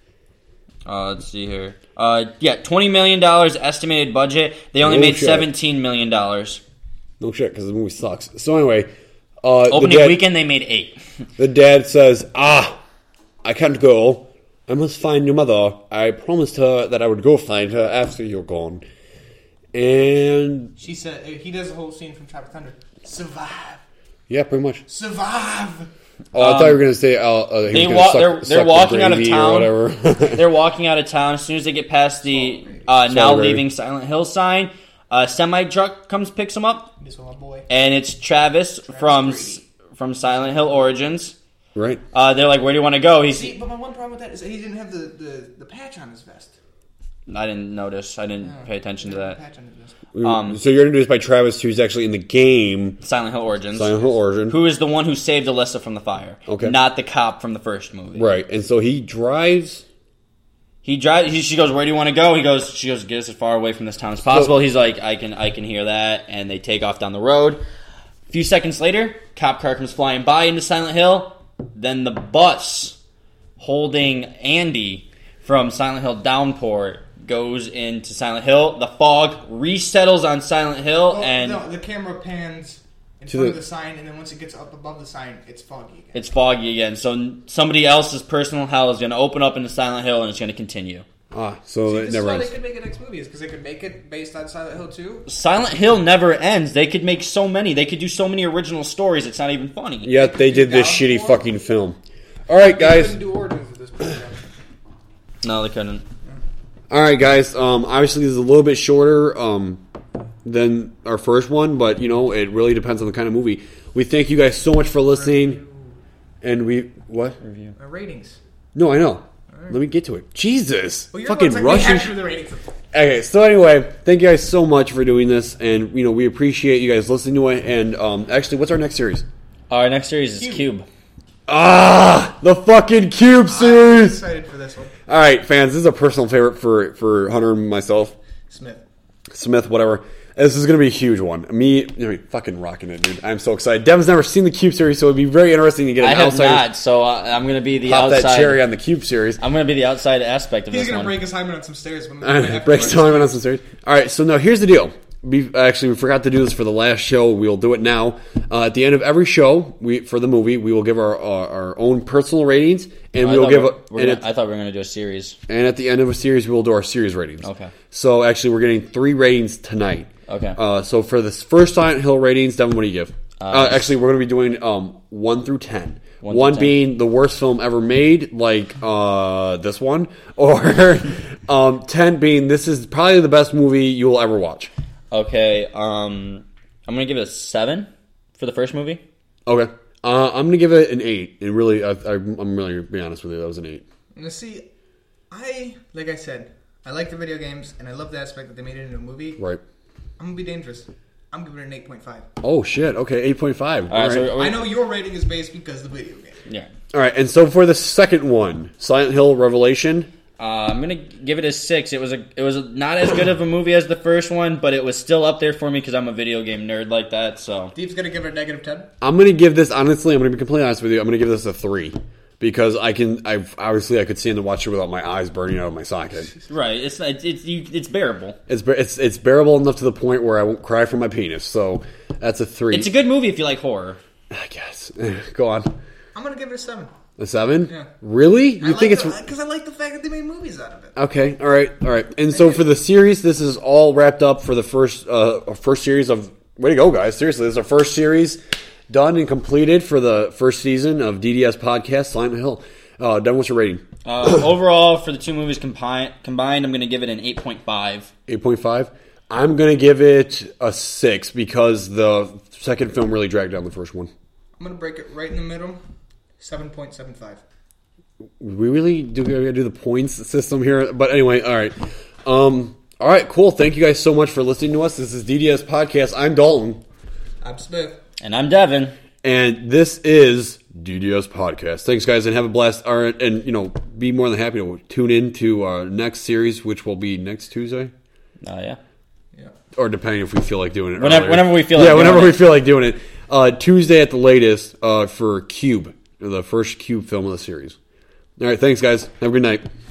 Uh, let's see here. Uh, yeah, twenty million dollars estimated budget. They only No made shit. seventeen million dollars. No shit, because the movie sucks. So anyway, uh, the, Opening dad, weekend, they made eight. the dad says, ah, I can't go. I must find your mother. I promised her that I would go find her after you're gone. And, She said he does the whole scene from Tropic Thunder. Survive, yeah, pretty much. survive. Oh, I thought you were going to say uh, uh, he They was wa- gonna suck, they're- they're suck the walking out of gravy town. or whatever. They're walking out of town. As soon as they get past the uh, now Sorry. leaving Silent Hill sign, a semi truck comes picks them up, This one, my boy. and it's Travis, from Brady. from Silent Hill Origins. Right. Uh, they're like, "Where do you want to go?" He's. See, but my one problem with that is that he didn't have the, the, the patch on his vest. I didn't notice. I didn't No, pay attention to he didn't that. have the patch on his vest. Um, so you're introduced by Travis, who's actually in the game Silent Hill Origins. Silent Hill Origin. Who is the one who saved Alyssa from the fire? Okay. Not the cop from the first movie. Right, and so he drives. He drives. He, she goes, "Where do you want to go?" He goes. She goes, "Get us as far away from this town as possible." So- He's like, "I can, I can hear that," and they take off down the road. A few seconds later, cop car comes flying by into Silent Hill. Then the bus holding Andy from Silent Hill Downpour goes into Silent Hill. The fog resettles on Silent Hill, Oh, and no, the camera pans in To front the- of the sign, and then once it gets up above the sign, it's foggy again. it's foggy again. So somebody else's personal hell is going to open up into Silent Hill, and it's going to continue. Ah, so See, it this never is why ends. they could make a next movie, is because they could make it based on Silent Hill two. Silent Hill never ends. They could make so many. They could do so many original stories. It's not even funny. Yet they did this Down shitty for it? fucking film. All right, They guys. couldn't do Origins at this point. No, they couldn't. All right, guys. Um, obviously, this is a little bit shorter um, than our first one, but you know, it really depends on the kind of movie. We thank you guys so much for listening, and we what? Review. Our ratings. No, I know. Let me get to it. Jesus, Well, you're fucking going to take me rushing. after the ratings. Okay, so anyway, thank you guys so much for doing this, and you know, we appreciate you guys listening to it. And um, actually, what's our next series? Our next series is Cube. Cube. Ah, the fucking Cube I'm series. excited for this one. All right, fans, this is a personal favorite for for Hunter and myself. Smith. Smith, whatever. This is going to be a huge one. Me, I mean, fucking rocking it, dude. I'm so excited. Devin's never seen the Cube series, so it'd be very interesting to get an I have outsider not, so uh, I'm going to be the pop outside. that cherry on the Cube series. I'm going to be the outside aspect of He's this going to one. break his hymen on some stairs. When Breaks time on some series. All right, so now here's the deal. We actually we forgot to do this for the last show. We'll do it now. Uh, at the end of every show, we for the movie, we will give our our, our own personal ratings, and I we will thought give. we A, were- and, we're at, gonna- I thought we were going to do a series. and at the end of a series, we will do our series ratings. Okay. So actually, we're getting three ratings tonight. Okay. Uh, so for this first Silent Hill ratings, Devin, what do you give? Uh, Uh, actually, we're going to be doing um, one through ten. One One, through ten. being the worst film ever made, like uh, this one, or um, ten being this is probably the best movie you will ever watch. Okay, um, I'm going to give it a seven for the first movie. Okay, uh, I'm going to give it an eight. And really, I, I, I'm really gonna be honest with you, that was an eight. Now, see, I, like I said, I like the video games, and I love the aspect that they made it into a movie. Right. I'm going to be dangerous. I'm giving it an eight point five. Oh shit. Okay, eight point five. All right, so are we- I know your rating is based because of the video game. yeah. All right, and so for the second one, Silent Hill Revelation. Uh, I'm gonna give it a six. It was a, it was a, not as good of a movie as the first one, but it was still up there for me because I'm a video game nerd like that. So Steve's going to give it a negative ten. I'm going to give this, honestly, I'm going to be completely honest with you, I'm going to give this a three. Because I can, I've obviously I could stand to watch it without my eyes burning out of my socket. right, it's it's it's, you, it's bearable. It's it's it's bearable enough to the point where I won't cry from my penis. So that's a three. It's a good movie if you like horror. I guess. Go on. I'm going to give it a seven. A seven? Yeah. Really? You I think like it's Because I like the fact that they made movies out of it. okay? All right, all right. And so for the series, this is all wrapped up for the first uh first series of. Way to go, guys! Seriously, this is our first series done and completed for the first season of D D S podcast Silent Hill. Uh, Devin, what's your rating? Uh, overall, for the two movies combined, combined, I'm gonna give it an eight point five. eight point five. I'm going to give it a six because the second film really dragged down the first one. I'm going to break it right in the middle. seven point seven five. We really do we gotta do the points system here. But anyway, all right. Um, all right, cool. Thank you guys so much for listening to us. This is D D S Podcast. I'm Dalton. I'm Smith. And I'm Devin. And this is D D S Podcast. Thanks, guys, and have a blast. All right, and, you know, be more than happy to tune in to our next series, which will be next Tuesday. Oh yeah. Yeah. Or depending if we feel like doing it. Whenever- earlier. whenever we feel yeah, like whenever doing we it. feel like doing it. Uh, Tuesday at the latest uh, for Cube, the first Cube film of the series. All right, thanks, guys. Have a good night.